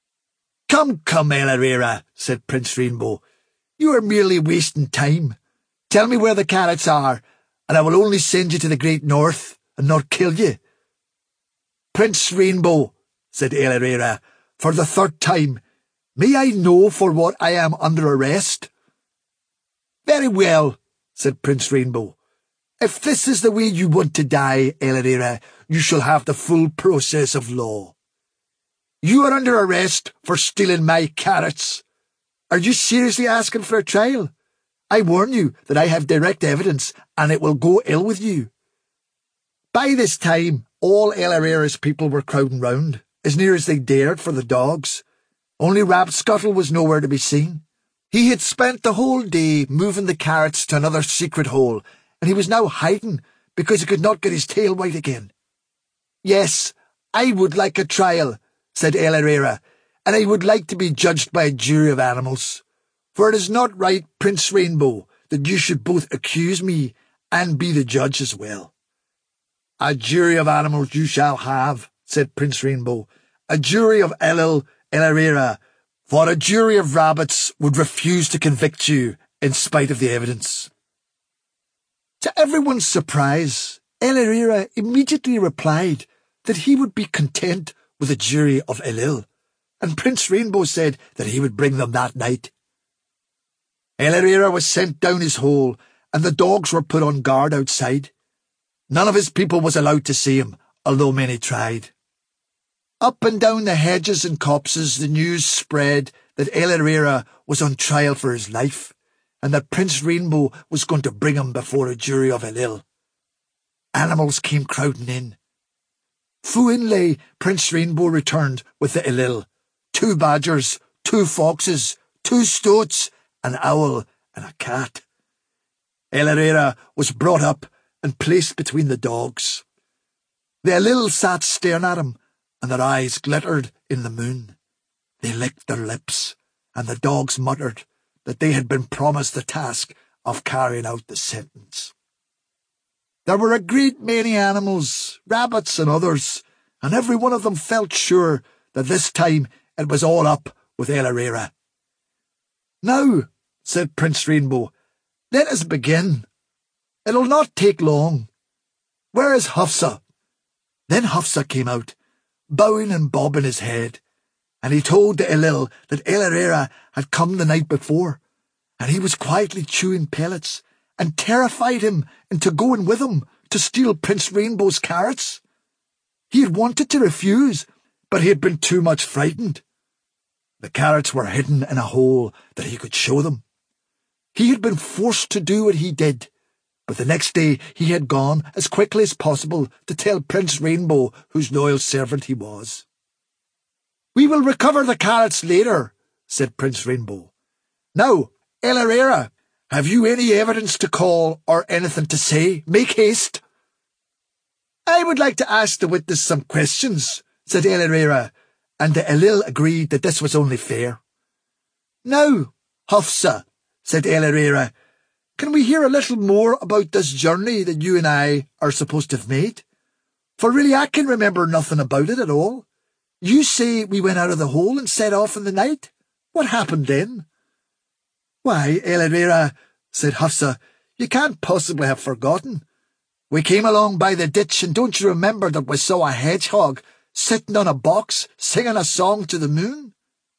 Come, Ailreera," said Prince Rainbow. "You are merely wasting time. Tell me where the carrots are, and I will only send you to the great north and not kill you." "Prince Rainbow," said Ailreera, "for the 3rd time, may I know for what I am under arrest?" "Very well," said Prince Rainbow. "If this is the way you want to die, Ailreera, you shall have the full process of law. You are under arrest for stealing my carrots. Are you seriously asking for a trial? I warn you that I have direct evidence, and it will go ill with you." By this time, all Ailreera's people were crowding round, as near as they dared for the dogs. Only Rabscuttle was nowhere to be seen. He had spent the whole day moving the carrots to another secret hole, and he was now hiding because he could not get his tail white again. "Yes, I would like a trial," said Ailreera, "and I would like to be judged by a jury of animals. For it is not right, Prince Rainbow, that you should both accuse me and be the judge as well." "A jury of animals you shall have," said Prince Rainbow. "A jury of Ailreera, for a jury of rabbits would refuse to convict you in spite of the evidence." To everyone's surprise, Ailreera immediately replied that he would be content with a jury of Ailil, and Prince Rainbow said that he would bring them that night. Ailreera was sent down his hole, and the dogs were put on guard outside. None of his people was allowed to see him, although many tried. Up and down the hedges and copses the news spread that Ailreera was on trial for his life, and that Prince Rainbow was going to bring him before a jury of Ailil. Animals came crowding in. Fu Inlay, Prince Rainbow returned with the Ailil, 2 badgers, 2 foxes, 2 stoats, an owl, and a cat. Ailreera was brought up and placed between the dogs. The Ailil sat staring at him, and their eyes glittered in the moon. They licked their lips, and the dogs muttered that they had been promised the task of carrying out the sentence. There were a great many animals, rabbits and others, and every one of them felt sure that this time it was all up with Ailreera. "Now," said Prince Rainbow. "Let us begin. It'll not take long. Where is Hufsa?" Then Hufsa came out, bowing and bobbing his head, and he told the Elil that El Herrera had come the night before, and he was quietly chewing pellets, and terrified him into going with him to steal Prince Rainbow's carrots. He had wanted to refuse, but he had been too much frightened. The carrots were hidden in a hole that he could show them. He had been forced to do what he did, but the next day he had gone as quickly as possible to tell Prince Rainbow whose loyal servant he was. "We will recover the carrots later," said Prince Rainbow. "Now, El Herrera, have you any evidence to call or anything to say? Make haste." "I would like to ask the witness some questions," said El Herrera, and the Elil agreed that this was only fair. "Now, Hufsa," said El Herrera, "can we hear a little more about this journey that you and I are supposed to have made? For really I can remember nothing about it at all. You say we went out of the hole and set off in the night. What happened then?" "Why, El Herrera," said Hufsa, "you can't possibly have forgotten. We came along by the ditch, and don't you remember that we saw a hedgehog sitting on a box singing a song to the moon?"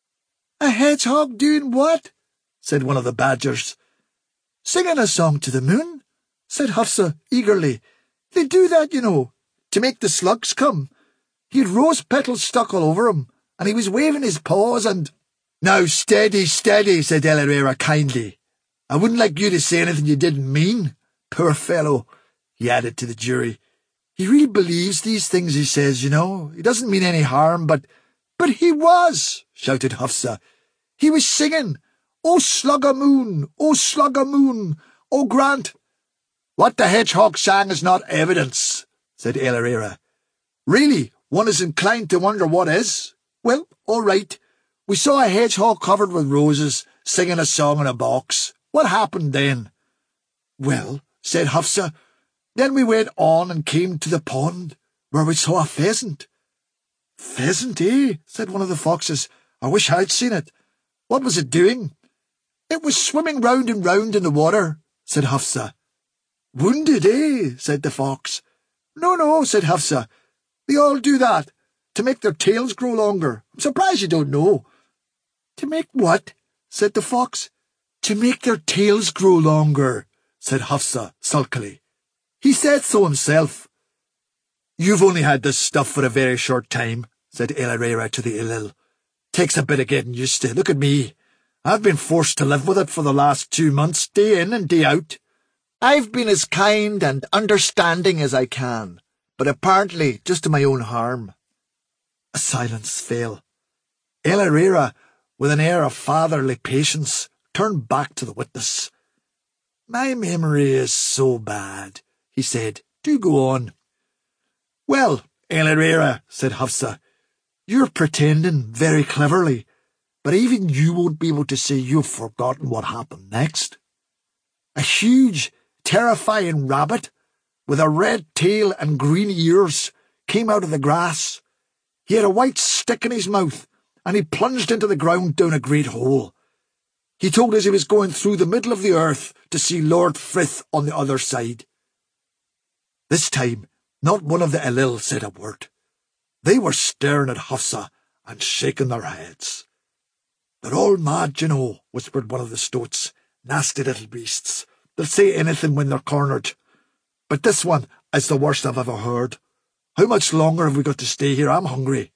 "A hedgehog doing what?" said one of the badgers. "Singing a song to the moon," said Hufsa eagerly. "They do that, you know, to make the slugs come. He had rose petals stuck all over him, and he was waving his paws and—" "Now, steady, steady," said El Herrera kindly. "I wouldn't like you to say anything you didn't mean. Poor fellow," he added to the jury. "He really believes these things he says, you know. He doesn't mean any harm, but—" "But he was," shouted Hufsa. "He was singing, 'O slug o' moon, O slug o' moon, O grant—'" "What the hedgehog sang is not evidence," said El Herrera. "Really, one is inclined to wonder what is. Well, all right. We saw a hedgehog covered with roses, singing a song in a box. What happened then?" "Well," said Hufsa, "then we went on and came to the pond, where we saw a pheasant." "Pheasant, eh?" said one of the foxes. "I wish I'd seen it. What was it doing?" "It was swimming round and round in the water," said Hufsa. "Wounded, eh?" said the fox. No, said Hufsa. "They all do that, to make their tails grow longer. I'm surprised you don't know." "To make what?" said the fox. "To make their tails grow longer," said Hufsa sulkily. "He said so himself." "You've only had this stuff for a very short time," said El Herrera to the Elil. "Takes a bit of getting used to. Look at me. I've been forced to live with it for the last 2 months, day in and day out. I've been as kind and understanding as I can, but apparently just to my own harm." A silence fell. El Herrera, with an air of fatherly patience, turned back to the witness. "My memory is so bad," he said. "Do go on." "Well, El Herrera," said Hufsa, "you're pretending very cleverly, but even you won't be able to say you've forgotten what happened next. A huge, terrifying rabbit, with a red tail and green ears, came out of the grass. He had a white stick in his mouth, and he plunged into the ground down a great hole. He told us he was going through the middle of the earth to see Lord Frith on the other side." This time, not one of the Elil said a word. They were staring at Hufsa and shaking their heads. "They're all mad, you know," whispered one of the stoats. "Nasty little beasts. They'll say anything when they're cornered. But this one is the worst I've ever heard. How much longer have we got to stay here? I'm hungry."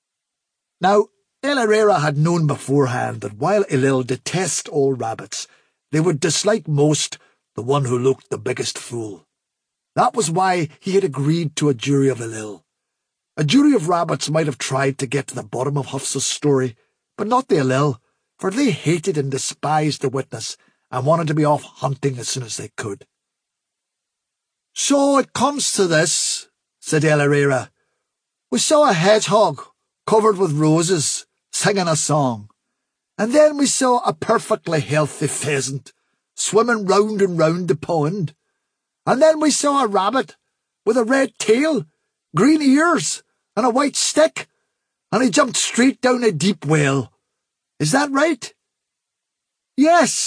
Now, El Herrera had known beforehand that while Elil detest all rabbits, they would dislike most the one who looked the biggest fool. That was why he had agreed to a jury of Elil. A jury of rabbits might have tried to get to the bottom of Hufsa's story, but not the Elil, for they hated and despised the witness and wanted to be off hunting as soon as they could. "So it comes to this," said El Herrera. "We saw a hedgehog covered with roses, singing a song, and then we saw a perfectly healthy pheasant swimming round and round the pond, and then we saw a rabbit with a red tail, green ears, and a white stick, and he jumped straight down a deep well. Is that right?" "Yes,"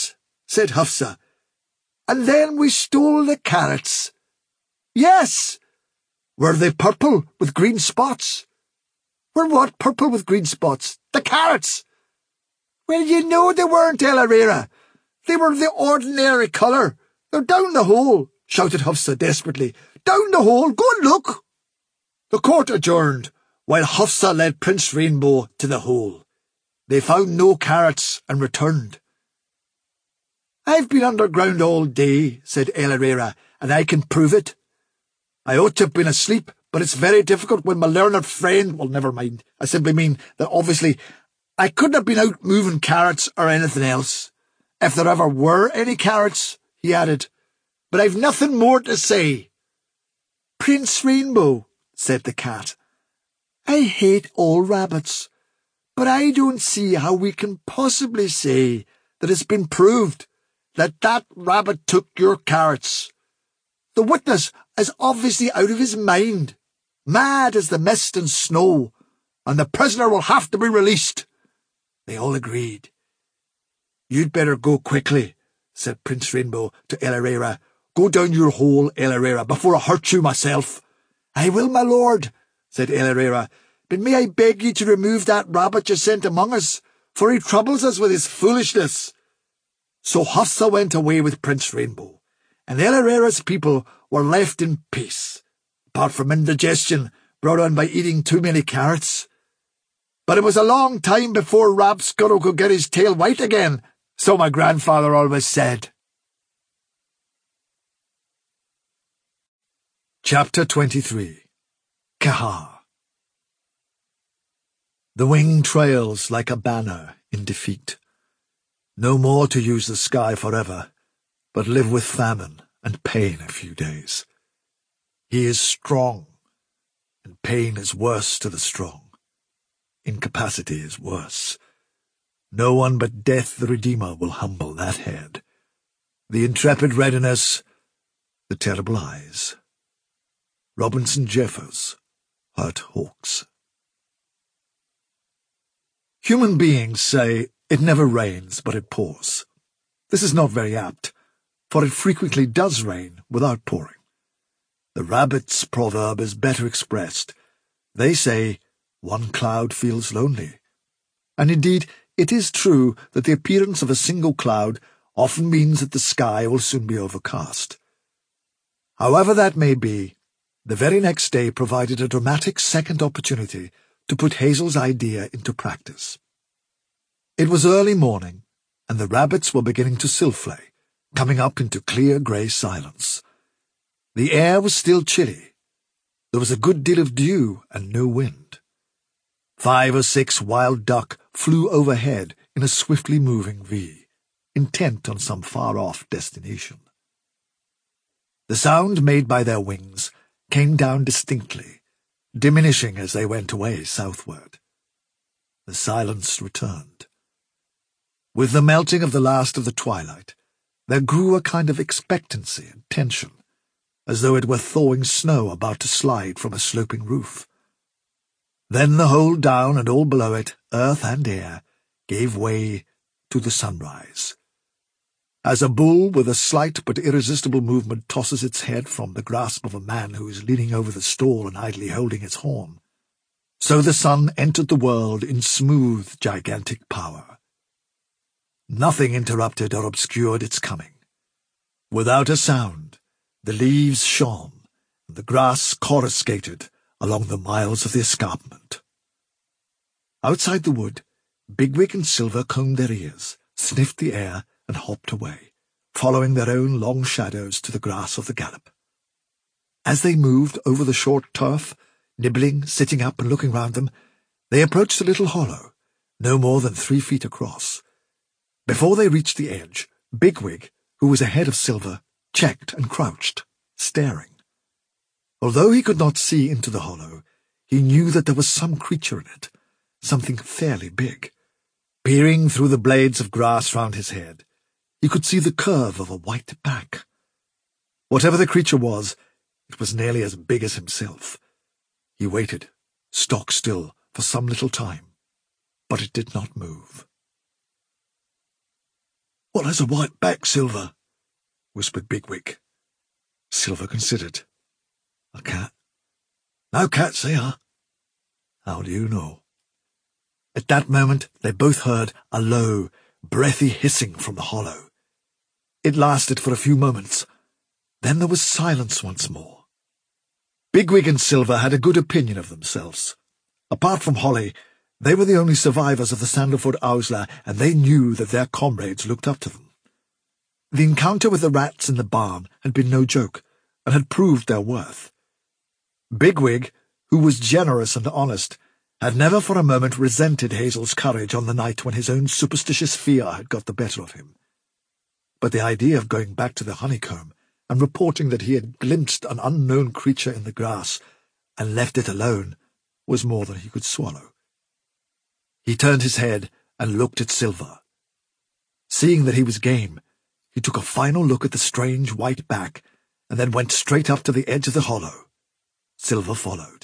said Hufsa. "And then we stole the carrots." "Yes." "Were they purple with green spots?" "Were what purple with green spots?" "The carrots." "Well, you know they weren't, El Herrera. They were the ordinary colour. They're down the hole," shouted Hufsa desperately. "Down the hole. Go and look." The court adjourned, while Hufsa led Prince Rainbow to the hole. They found no carrots and returned. "I've been underground all day," said El Herrera, "and I can prove it. I ought to have been asleep, but it's very difficult when my learned friend— well, never mind. I simply mean that obviously I couldn't have been out moving carrots or anything else. If there ever were any carrots," he added. "But I've nothing more to say." "Prince Rainbow," said the cat, "I hate all rabbits, but I don't see how we can possibly say that it's been proved that rabbit took your carrots. The witness is obviously out of his mind, mad as the mist and snow, and the prisoner will have to be released." They all agreed. "You'd better go quickly," said Prince Rainbow to El Herrera. "Go down your hole, El Herrera, before I hurt you myself." "I will, my lord," said El Herrera, "but may I beg you to remove that rabbit you sent among us, for he troubles us with his foolishness." So Hufsa went away with Prince Rainbow, and El Herrera's people were left in peace, apart from indigestion brought on by eating too many carrots. But it was a long time before Rabscuttle could get his tail white again, so my grandfather always said. Chapter 23. Kahar. The wing trails like a banner in defeat. No more to use the sky forever, but live with famine and pain a few days. He is strong, and pain is worse to the strong. Incapacity is worse. No one but Death the Redeemer will humble that head. The intrepid readiness, the terrible eyes. Robinson Jeffers, Hurt Hawks. Human beings say it never rains, but it pours. This is not very apt, for it frequently does rain without pouring. The rabbit's proverb is better expressed. They say, "One cloud feels lonely." And indeed, it is true that the appearance of a single cloud often means that the sky will soon be overcast. However that may be, the very next day provided a dramatic second opportunity to put Hazel's idea into practice. It was early morning, and the rabbits were beginning to silflay, coming up into clear grey silence. The air was still chilly. There was a good deal of dew and no wind. 5 or 6 wild duck flew overhead in a swiftly moving V, intent on some far-off destination. The sound made by their wings came down distinctly, diminishing as they went away southward. The silence returned. With the melting of the last of the twilight, there grew a kind of expectancy and tension, as though it were thawing snow about to slide from a sloping roof. Then the whole down and all below it, earth and air, gave way to the sunrise. As a bull with a slight but irresistible movement tosses its head from the grasp of a man who is leaning over the stall and idly holding its horn, so the sun entered the world in smooth, gigantic power. Nothing interrupted or obscured its coming. Without a sound, the leaves shone, and the grass coruscated along the miles of the escarpment. Outside the wood, Bigwig and Silver combed their ears, sniffed the air, and hopped away, following their own long shadows to the grass of the gallop. As they moved over the short turf, nibbling, sitting up and looking round them, they approached a little hollow, no more than 3 feet across. Before they reached the edge, Bigwig, who was ahead of Silver, checked and crouched, staring. Although he could not see into the hollow, he knew that there was some creature in it, something fairly big. Peering through the blades of grass round his head, he could see the curve of a white back. Whatever the creature was, it was nearly as big as himself. He waited, stock still, for some little time, but it did not move. What has a white back, Silver? Whispered Bigwig. Silver considered. A cat? No cats here. How do you know? At that moment they both heard a low, breathy hissing from the hollow. It lasted for a few moments. Then there was silence once more. Bigwig and Silver had a good opinion of themselves. Apart from Holly, they were the only survivors of the Sandalford Owsla, and they knew that their comrades looked up to them. The encounter with the rats in the barn had been no joke, and had proved their worth. Bigwig, who was generous and honest, had never for a moment resented Hazel's courage on the night when his own superstitious fear had got the better of him. But the idea of going back to the honeycomb and reporting that he had glimpsed an unknown creature in the grass and left it alone was more than he could swallow. He turned his head and looked at Silver. Seeing that he was game, he took a final look at the strange white back and then went straight up to the edge of the hollow. Silver followed.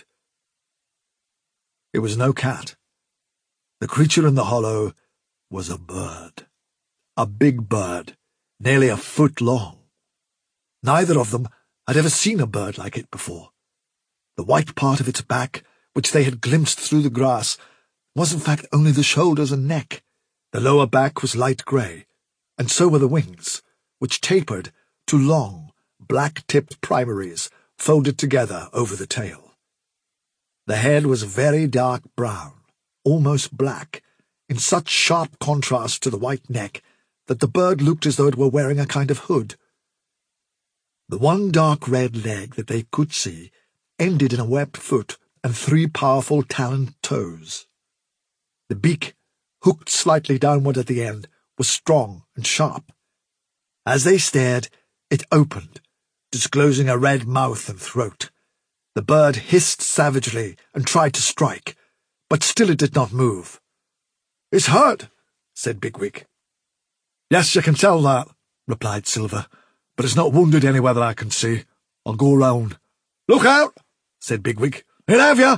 It was no cat. The creature in the hollow was a bird. A big bird, nearly a foot long. Neither of them had ever seen a bird like it before. The white part of its back, which they had glimpsed through the grass, was in fact only the shoulders and neck. The lower back was light grey, and so were the wings, which tapered to long, black-tipped primaries folded together over the tail. The head was very dark brown, almost black, in such sharp contrast to the white neck that the bird looked as though it were wearing a kind of hood. The one dark red leg that they could see ended in a webbed foot and 3 powerful taloned toes. The beak, hooked slightly downward at the end, was strong and sharp. As they stared, it opened, disclosing a red mouth and throat. The bird hissed savagely and tried to strike, but still it did not move. "It's hurt," said Bigwig. "Yes, you can tell that," replied Silver, "but it's not wounded anywhere that I can see. I'll go round." "Look out," said Bigwig. "He'll have you."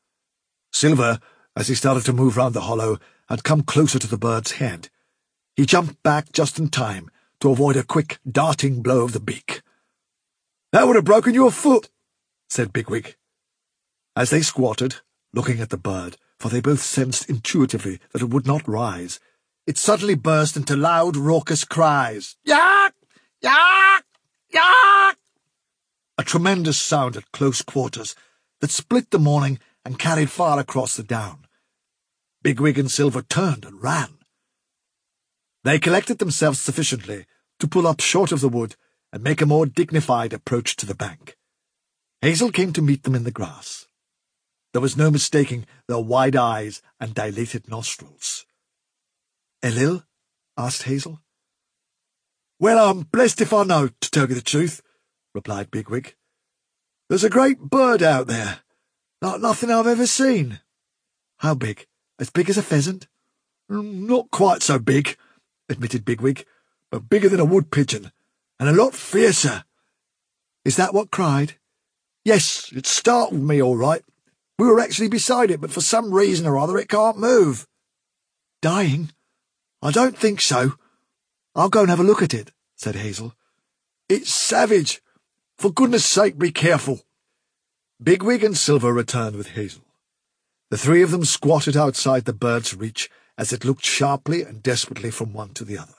Silver, as he started to move round the hollow, had come closer to the bird's head. He jumped back just in time to avoid a quick, darting blow of the beak. "That would have broken your foot," said Bigwig. As they squatted, looking at the bird, for they both sensed intuitively that it would not rise, it suddenly burst into loud, raucous cries. "Yak! Yak! Yak!" A tremendous sound at close quarters that split the morning and carried far across the down. Bigwig and Silver turned and ran. They collected themselves sufficiently to pull up short of the wood and make a more dignified approach to the bank. Hazel came to meet them in the grass. There was no mistaking their wide eyes and dilated nostrils. "Elil?" asked Hazel. "Well, I'm blessed if I know, to tell you the truth," replied Bigwig. "There's a great bird out there, like nothing I've ever seen." "How big? As big as a pheasant?" "Not quite so big," admitted Bigwig, "but bigger than a wood pigeon, and a lot fiercer." "Is that what cried?" "Yes, it startled me all right. We were actually beside it, but for some reason or other it can't move." "Dying?" "I don't think so." "I'll go and have a look at it," said Hazel. "It's savage. For goodness' sake, be careful." Bigwig and Silver returned with Hazel. The 3 of them squatted outside the bird's reach as it looked sharply and desperately from one to the other.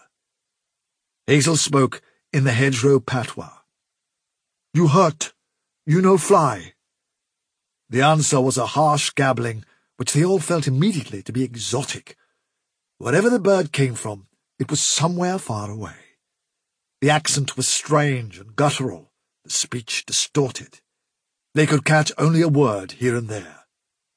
Hazel spoke in the hedgerow patois. "You hurt. You no fly." The answer was a harsh gabbling, which they all felt immediately to be exotic. Wherever the bird came from, it was somewhere far away. The accent was strange and guttural, the speech distorted. They could catch only a word here and there.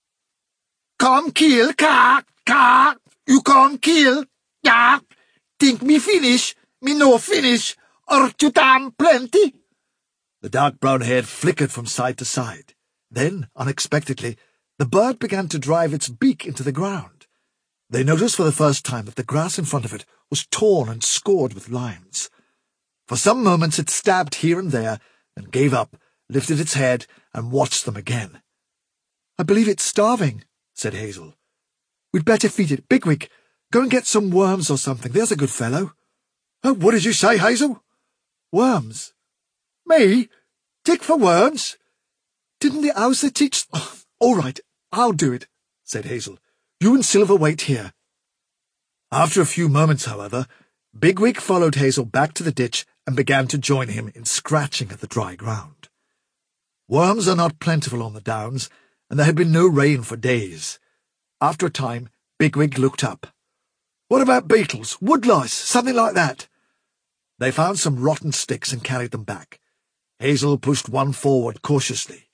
"Come kill, ka, ka, you come kill, ya. Think me finish, me no finish, or you damn plenty." The dark brown head flickered from side to side. Then, unexpectedly, the bird began to drive its beak into the ground. They noticed for the first time that the grass in front of it was torn and scored with lines. For some moments it stabbed here and there, then gave up, lifted its head, and watched them again. "I believe it's starving," said Hazel. "We'd better feed it. Bigwig, go and get some worms or something. There's a good fellow." Oh, what did you say, Hazel? Worms. Me? Dig for worms? Didn't the Owser teach— Oh, all right, I'll do it, said Hazel. You and Silver wait here. After a few moments, however, Bigwig followed Hazel back to the ditch and began to join him in scratching at the dry ground. Worms are not plentiful on the downs, and there had been no rain for days. After a time, Bigwig looked up. What about beetles, woodlice, something like that? They found some rotten sticks and carried them back. Hazel pushed one forward cautiously.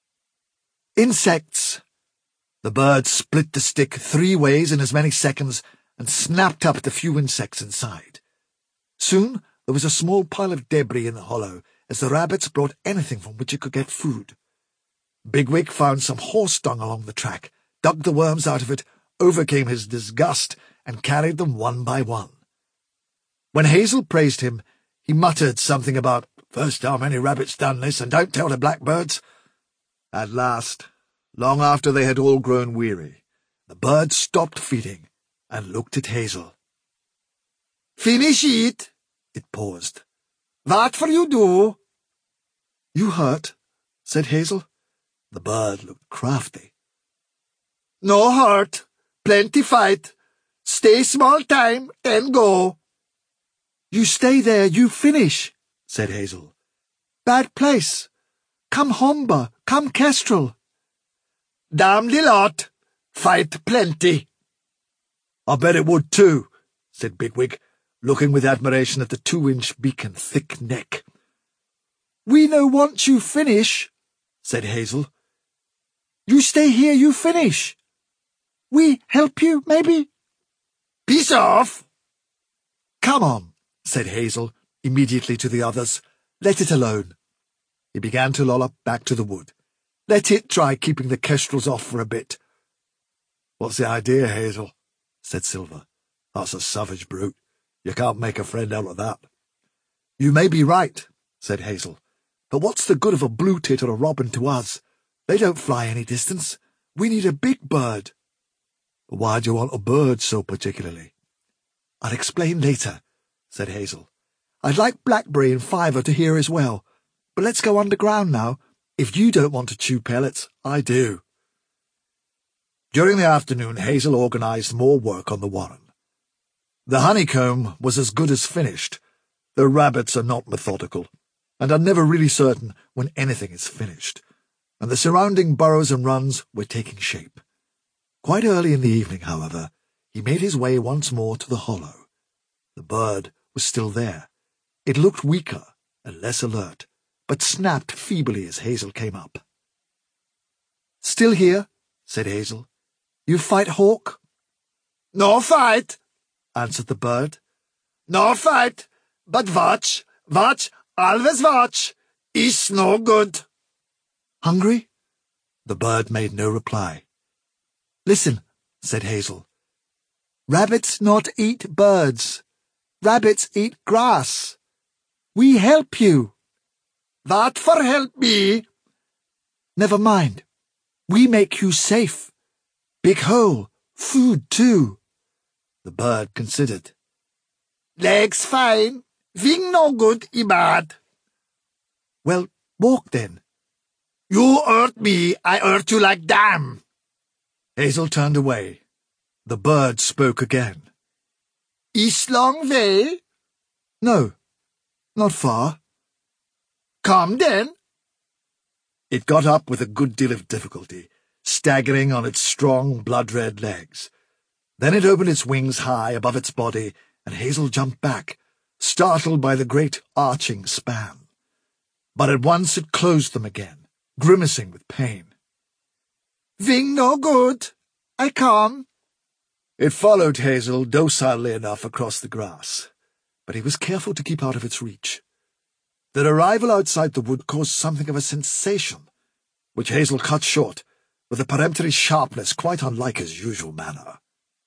Insects! The bird split the stick 3 ways in as many seconds and snapped up the few insects inside. Soon there was a small pile of debris in the hollow as the rabbits brought anything from which it could get food. Bigwig found some horse dung along the track, dug the worms out of it, overcame his disgust, and carried them one by one. When Hazel praised him, he muttered something about, "First time any rabbit's done this, and don't tell the blackbirds." At last, long after they had all grown weary, the bird stopped feeding and looked at Hazel. "Finish it," it paused. "What for you do?" "You hurt?" said Hazel. The bird looked crafty. "No hurt. Plenty fight. Stay small time, then go." "You stay there, you finish," said Hazel. "Bad place. Come Homba, come Kestrel." "Damn the lot. Fight plenty." "I bet it would too," said Bigwig, looking with admiration at the 2-inch beak and thick neck. "We no want you finish," said Hazel. "You stay here, you finish. We help you, maybe?" "Peace off." "Come on," said Hazel, immediately to the others. "Let it alone." He began to lollop back to the wood. "Let it try keeping the kestrels off for a bit." "What's the idea, Hazel?" said Silver. "That's a savage brute. You can't make a friend out of that." "You may be right," said Hazel. "But what's the good of a blue tit or a robin to us? They don't fly any distance. We need a big bird." "Why do you want a bird so particularly?" "I'll explain later," said Hazel. "I'd like Blackberry and Fiver to hear as well. But let's go underground now. If you don't want to chew pellets, I do." During the afternoon, Hazel organized more work on the warren. The honeycomb was as good as finished. The rabbits are not methodical, and are never really certain when anything is finished, and the surrounding burrows and runs were taking shape. Quite early in the evening, however, he made his way once more to the hollow. The bird was still there. It looked weaker and less alert, but snapped feebly as Hazel came up. "Still here?" said Hazel. "You fight hawk?" "No fight," answered the bird. "No fight, but watch, always watch. Is no good." "Hungry?" The bird made no reply. "Listen," said Hazel. "Rabbits not eat birds. Rabbits eat grass. We help you." "What for help me?" "Never mind. We make you safe. Big hole, food too." The bird considered. "Legs fine, wing no good, bad." "Well, walk then." "You hurt me, I hurt you like damn." Hazel turned away. The bird spoke again. "Is long way?" "No, not far." "Come then." It got up with a good deal of difficulty, staggering on its strong, blood-red legs. Then it opened its wings high above its body, and Hazel jumped back, startled by the great arching span. But at once it closed them again, grimacing with pain. "Wing no good. I come." It followed Hazel docilely enough across the grass, but he was careful to keep out of its reach. Their arrival outside the wood caused something of a sensation, which Hazel cut short, with a peremptory sharpness quite unlike his usual manner.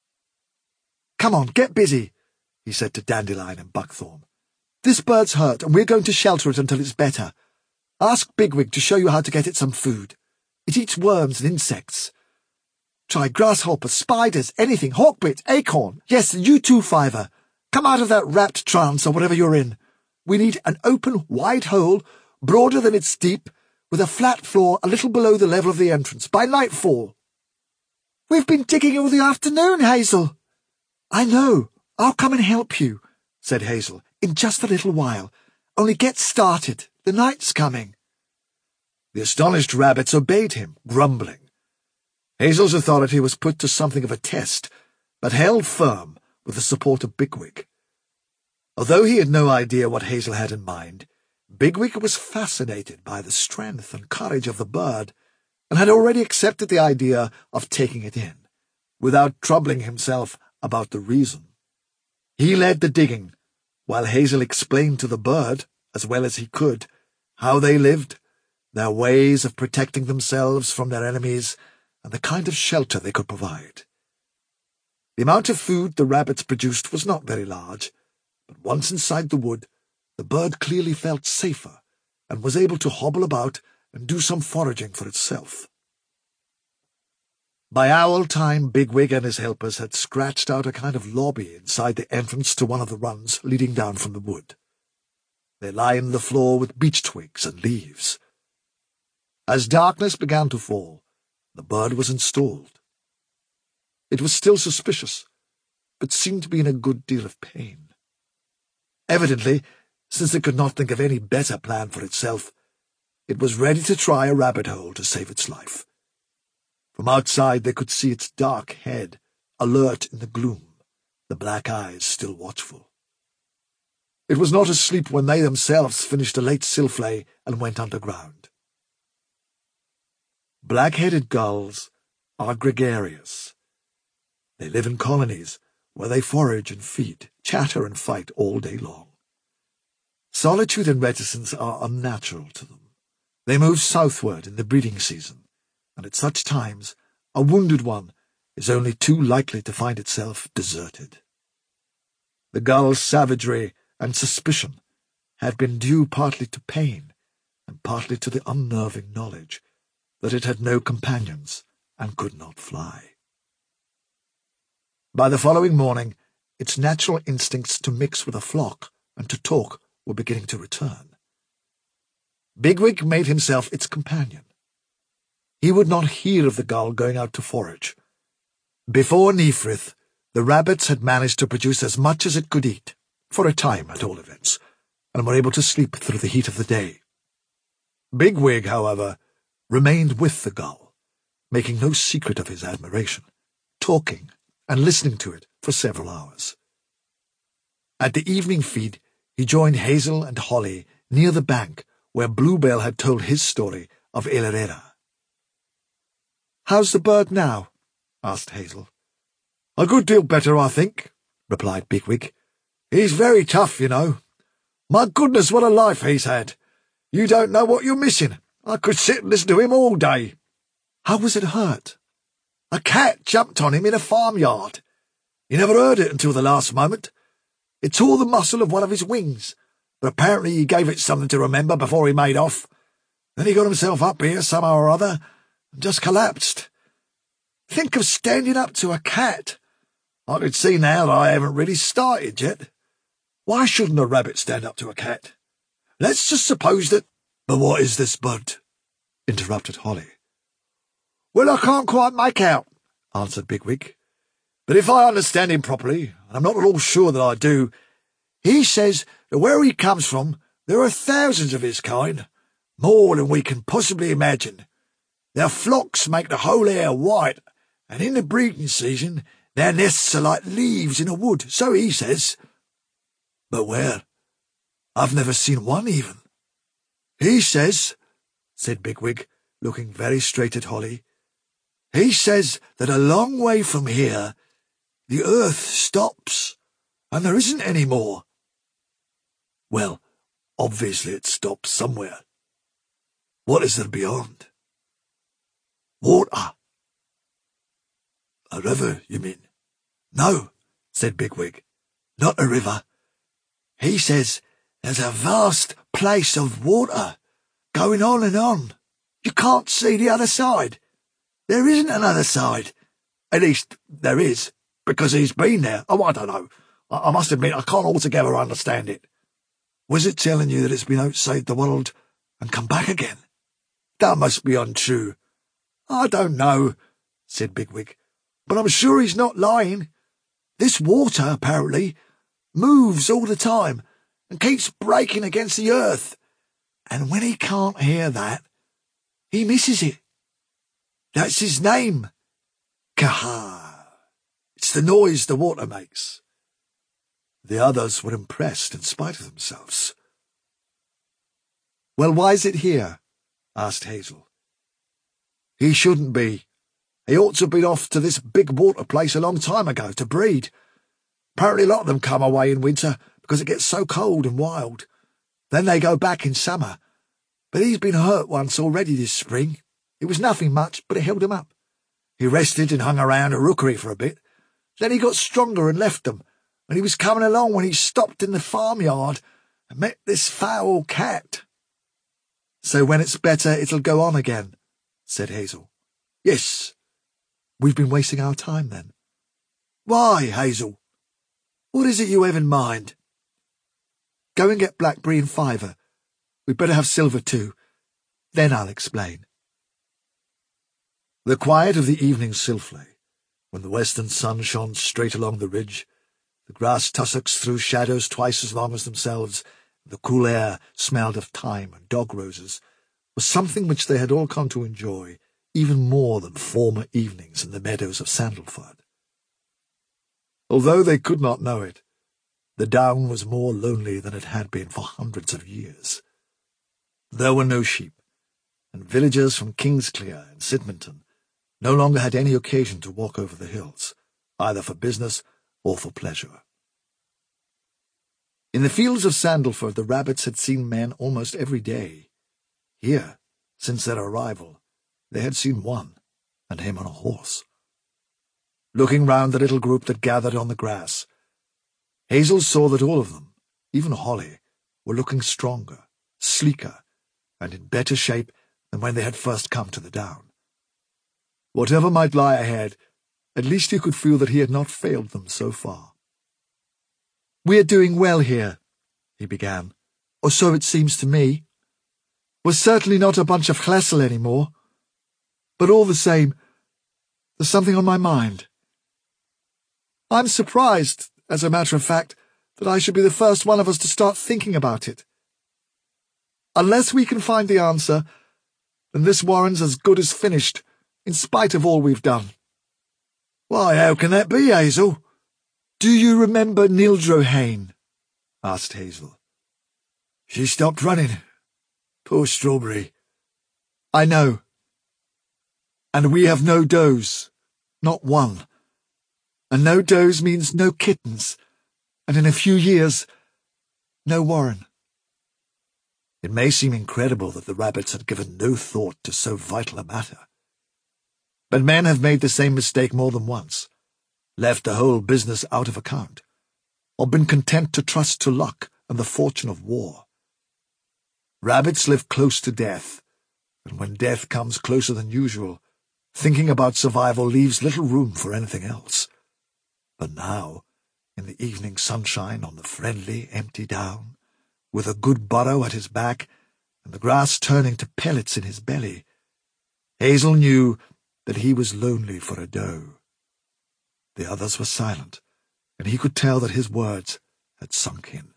"Come on, get busy," he said to Dandelion and Buckthorn. "This bird's hurt, and we're going to shelter it until it's better. Ask Bigwig to show you how to get it some food. It eats worms and insects. Try grasshoppers, spiders, anything, hawkbit, acorn. Yes, you too, Fiver. Come out of that rapt trance or whatever you're in. We need an open, wide hole, broader than it's deep, with a flat floor a little below the level of the entrance, by nightfall. We've been digging all the afternoon, Hazel. I know. I'll come and help you, said Hazel, in just a little while. Only get started. The night's coming. The astonished rabbits obeyed him, grumbling. Hazel's authority was put to something of a test, but held firm with the support of Bigwig. Although he had no idea what Hazel had in mind, Bigwig was fascinated by the strength and courage of the bird, and had already accepted the idea of taking it in, without troubling himself about the reason. He led the digging, while Hazel explained to the bird, as well as he could, how they lived, their ways of protecting themselves from their enemies, and the kind of shelter they could provide. The amount of food the rabbits produced was not very large, but once inside the wood, the bird clearly felt safer, and was able to hobble about and do some foraging for itself. By owl time, Bigwig and his helpers had scratched out a kind of lobby inside the entrance to one of the runs leading down from the wood. They lined the floor with beech twigs and leaves. As darkness began to fall, the bird was installed. It was still suspicious, but seemed to be in a good deal of pain. Evidently, since it could not think of any better plan for itself, it was ready to try a rabbit hole to save its life. From outside they could see its dark head, alert in the gloom, the black eyes still watchful. It was not asleep when they themselves finished a late silflay and went underground. Black-headed gulls are gregarious. They live in colonies where they forage and feed, chatter and fight all day long. Solitude and reticence are unnatural to them. They move southward in the breeding season, and at such times a wounded one is only too likely to find itself deserted. The gull's savagery and suspicion had been due partly to pain and partly to the unnerving knowledge that it had no companions and could not fly. By the following morning, its natural instincts to mix with a flock and to talk were beginning to return. Bigwig made himself its companion. He would not hear of the gull going out to forage. Before Neefrith, the rabbits had managed to produce as much as it could eat, for a time at all events, and were able to sleep through the heat of the day. Bigwig, however, remained with the gull, making no secret of his admiration, talking and listening to it for several hours. At the evening feed, he joined Hazel and Holly near the bank where Bluebell had told his story of El Herrera. "How's the bird now?" asked Hazel. "A good deal better, I think," replied Bigwig. "He's very tough, you know. My goodness, what a life he's had. You don't know what you're missing. I could sit and listen to him all day." "How was it hurt?" "A cat jumped on him in a farmyard. He never heard it until the last moment. It tore the muscle of one of his wings, but apparently he gave it something to remember before he made off. Then he got himself up here somehow or other and just collapsed. Think of standing up to a cat. I could see now that I haven't really started yet. Why shouldn't a rabbit stand up to a cat? Let's just suppose that—" "But what is this bird?" interrupted Holly. "Well, I can't quite make out," answered Bigwig. "But if I understand him properly, and I'm not at all sure that I do, he says that where he comes from there are thousands of his kind, more than we can possibly imagine. Their flocks make the whole air white, and in the breeding season their nests are like leaves in a wood, so he says." "But where? I've never seen one even." "He says," said Bigwig, looking very straight at Holly, "he says that a long way from here the earth stops, and there isn't any more." "Well, obviously it stops somewhere. What is there beyond?" "Water." "A river, you mean?" "No," said Bigwig, "not a river. He says there's a vast place of water, going on and on. You can't see the other side. There isn't another side. At least, there is, because he's been there. Oh, I don't know. I must admit I can't altogether understand it. Was it telling you that it's been outside the world and come back again? That must be untrue. I don't know, said Bigwig, but I'm sure he's not lying. This water, apparently, moves all the time and keeps breaking against the earth, and when he can't hear that, he misses it. That's his name. Kaha. It's the noise the water makes. The others were impressed in spite of themselves. Well, why is it here? Asked Hazel. He shouldn't be. He ought to have been off to this big water place a long time ago to breed. Apparently a lot of them come away in winter because it gets so cold and wild. Then they go back in summer. But he's been hurt once already this spring. It was nothing much, but it held him up. He rested and hung around a rookery for a bit. Then he got stronger and left them, and he was coming along when he stopped in the farmyard and met this foul cat. So when it's better, it'll go on again, said Hazel. Yes. We've been wasting our time, then. Why, Hazel? What is it you have in mind? Go and get blackberry and fiver. We'd better have silver too. Then I'll explain. The quiet of the evening sylph-lay, when the western sun shone straight along the ridge, the grass tussocks threw shadows twice as long as themselves, and the cool air smelled of thyme and dog roses, was something which they had all come to enjoy even more than former evenings in the meadows of Sandalford. Although they could not know it, the down was more lonely than it had been for hundreds of years. There were no sheep, and villagers from Kingsclear and Sidmonton no longer had any occasion to walk over the hills, either for business or for pleasure. In the fields of Sandalford the rabbits had seen men almost every day. Here, since their arrival, they had seen one, and him on a horse. Looking round the little group that gathered on the grass, Hazel saw that all of them, even Holly, were looking stronger, sleeker, and in better shape than when they had first come to the down. Whatever might lie ahead, at least he could feel that he had not failed them so far. "We're doing well here," he began, "or so it seems to me. We're certainly not a bunch of Chlessel anymore. But all the same, there's something on my mind. I'm surprised, as a matter of fact, that I should be the first one of us to start thinking about it. Unless we can find the answer, then this warren's as good as finished, in spite of all we've done." "Why, how can that be, Hazel?" "Do you remember Nildrohane?" asked Hazel. "She stopped running. Poor Strawberry." "I know. And we have no does. Not one. And no does means no kittens, and in a few years, no warren." It may seem incredible that the rabbits had given no thought to so vital a matter. But men have made the same mistake more than once, left the whole business out of account, or been content to trust to luck and the fortune of war. Rabbits live close to death, and when death comes closer than usual, thinking about survival leaves little room for anything else. But now, in the evening sunshine on the friendly, empty down, with a good burrow at his back and the grass turning to pellets in his belly, Hazel knew that he was lonely for a doe. The others were silent, and he could tell that his words had sunk in.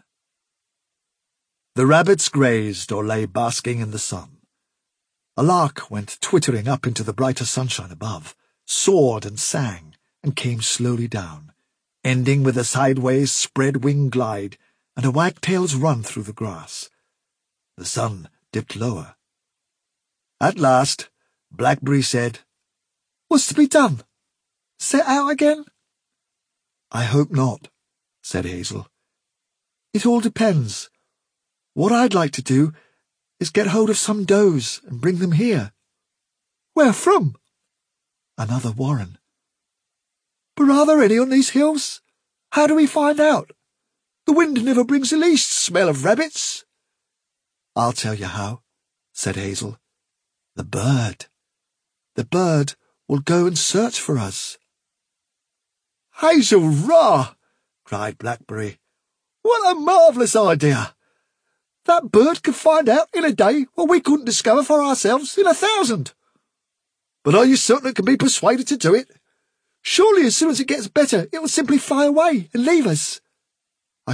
The rabbits grazed or lay basking in the sun. A lark went twittering up into the brighter sunshine above, soared and sang, and came slowly down, ending with a sideways spread-wing glide and a wagtail's run through the grass. The sun dipped lower. At last, Blackberry said, "What's to be done? Set out again?" "I hope not," said Hazel. "It all depends. What I'd like to do is get hold of some does and bring them here." "Where from?" "Another warren." "But are there any on these hills? How do we find out? The wind never brings the least smell of rabbits." "I'll tell you how," said Hazel. "The bird. The bird will go and search for us." "Hazel Raw!" cried Blackberry. What a marvellous idea! That bird could find out in a day what we couldn't discover for ourselves in 1,000. But are you certain it can be persuaded to do it? Surely as soon as it gets better, it will simply fly away and leave us.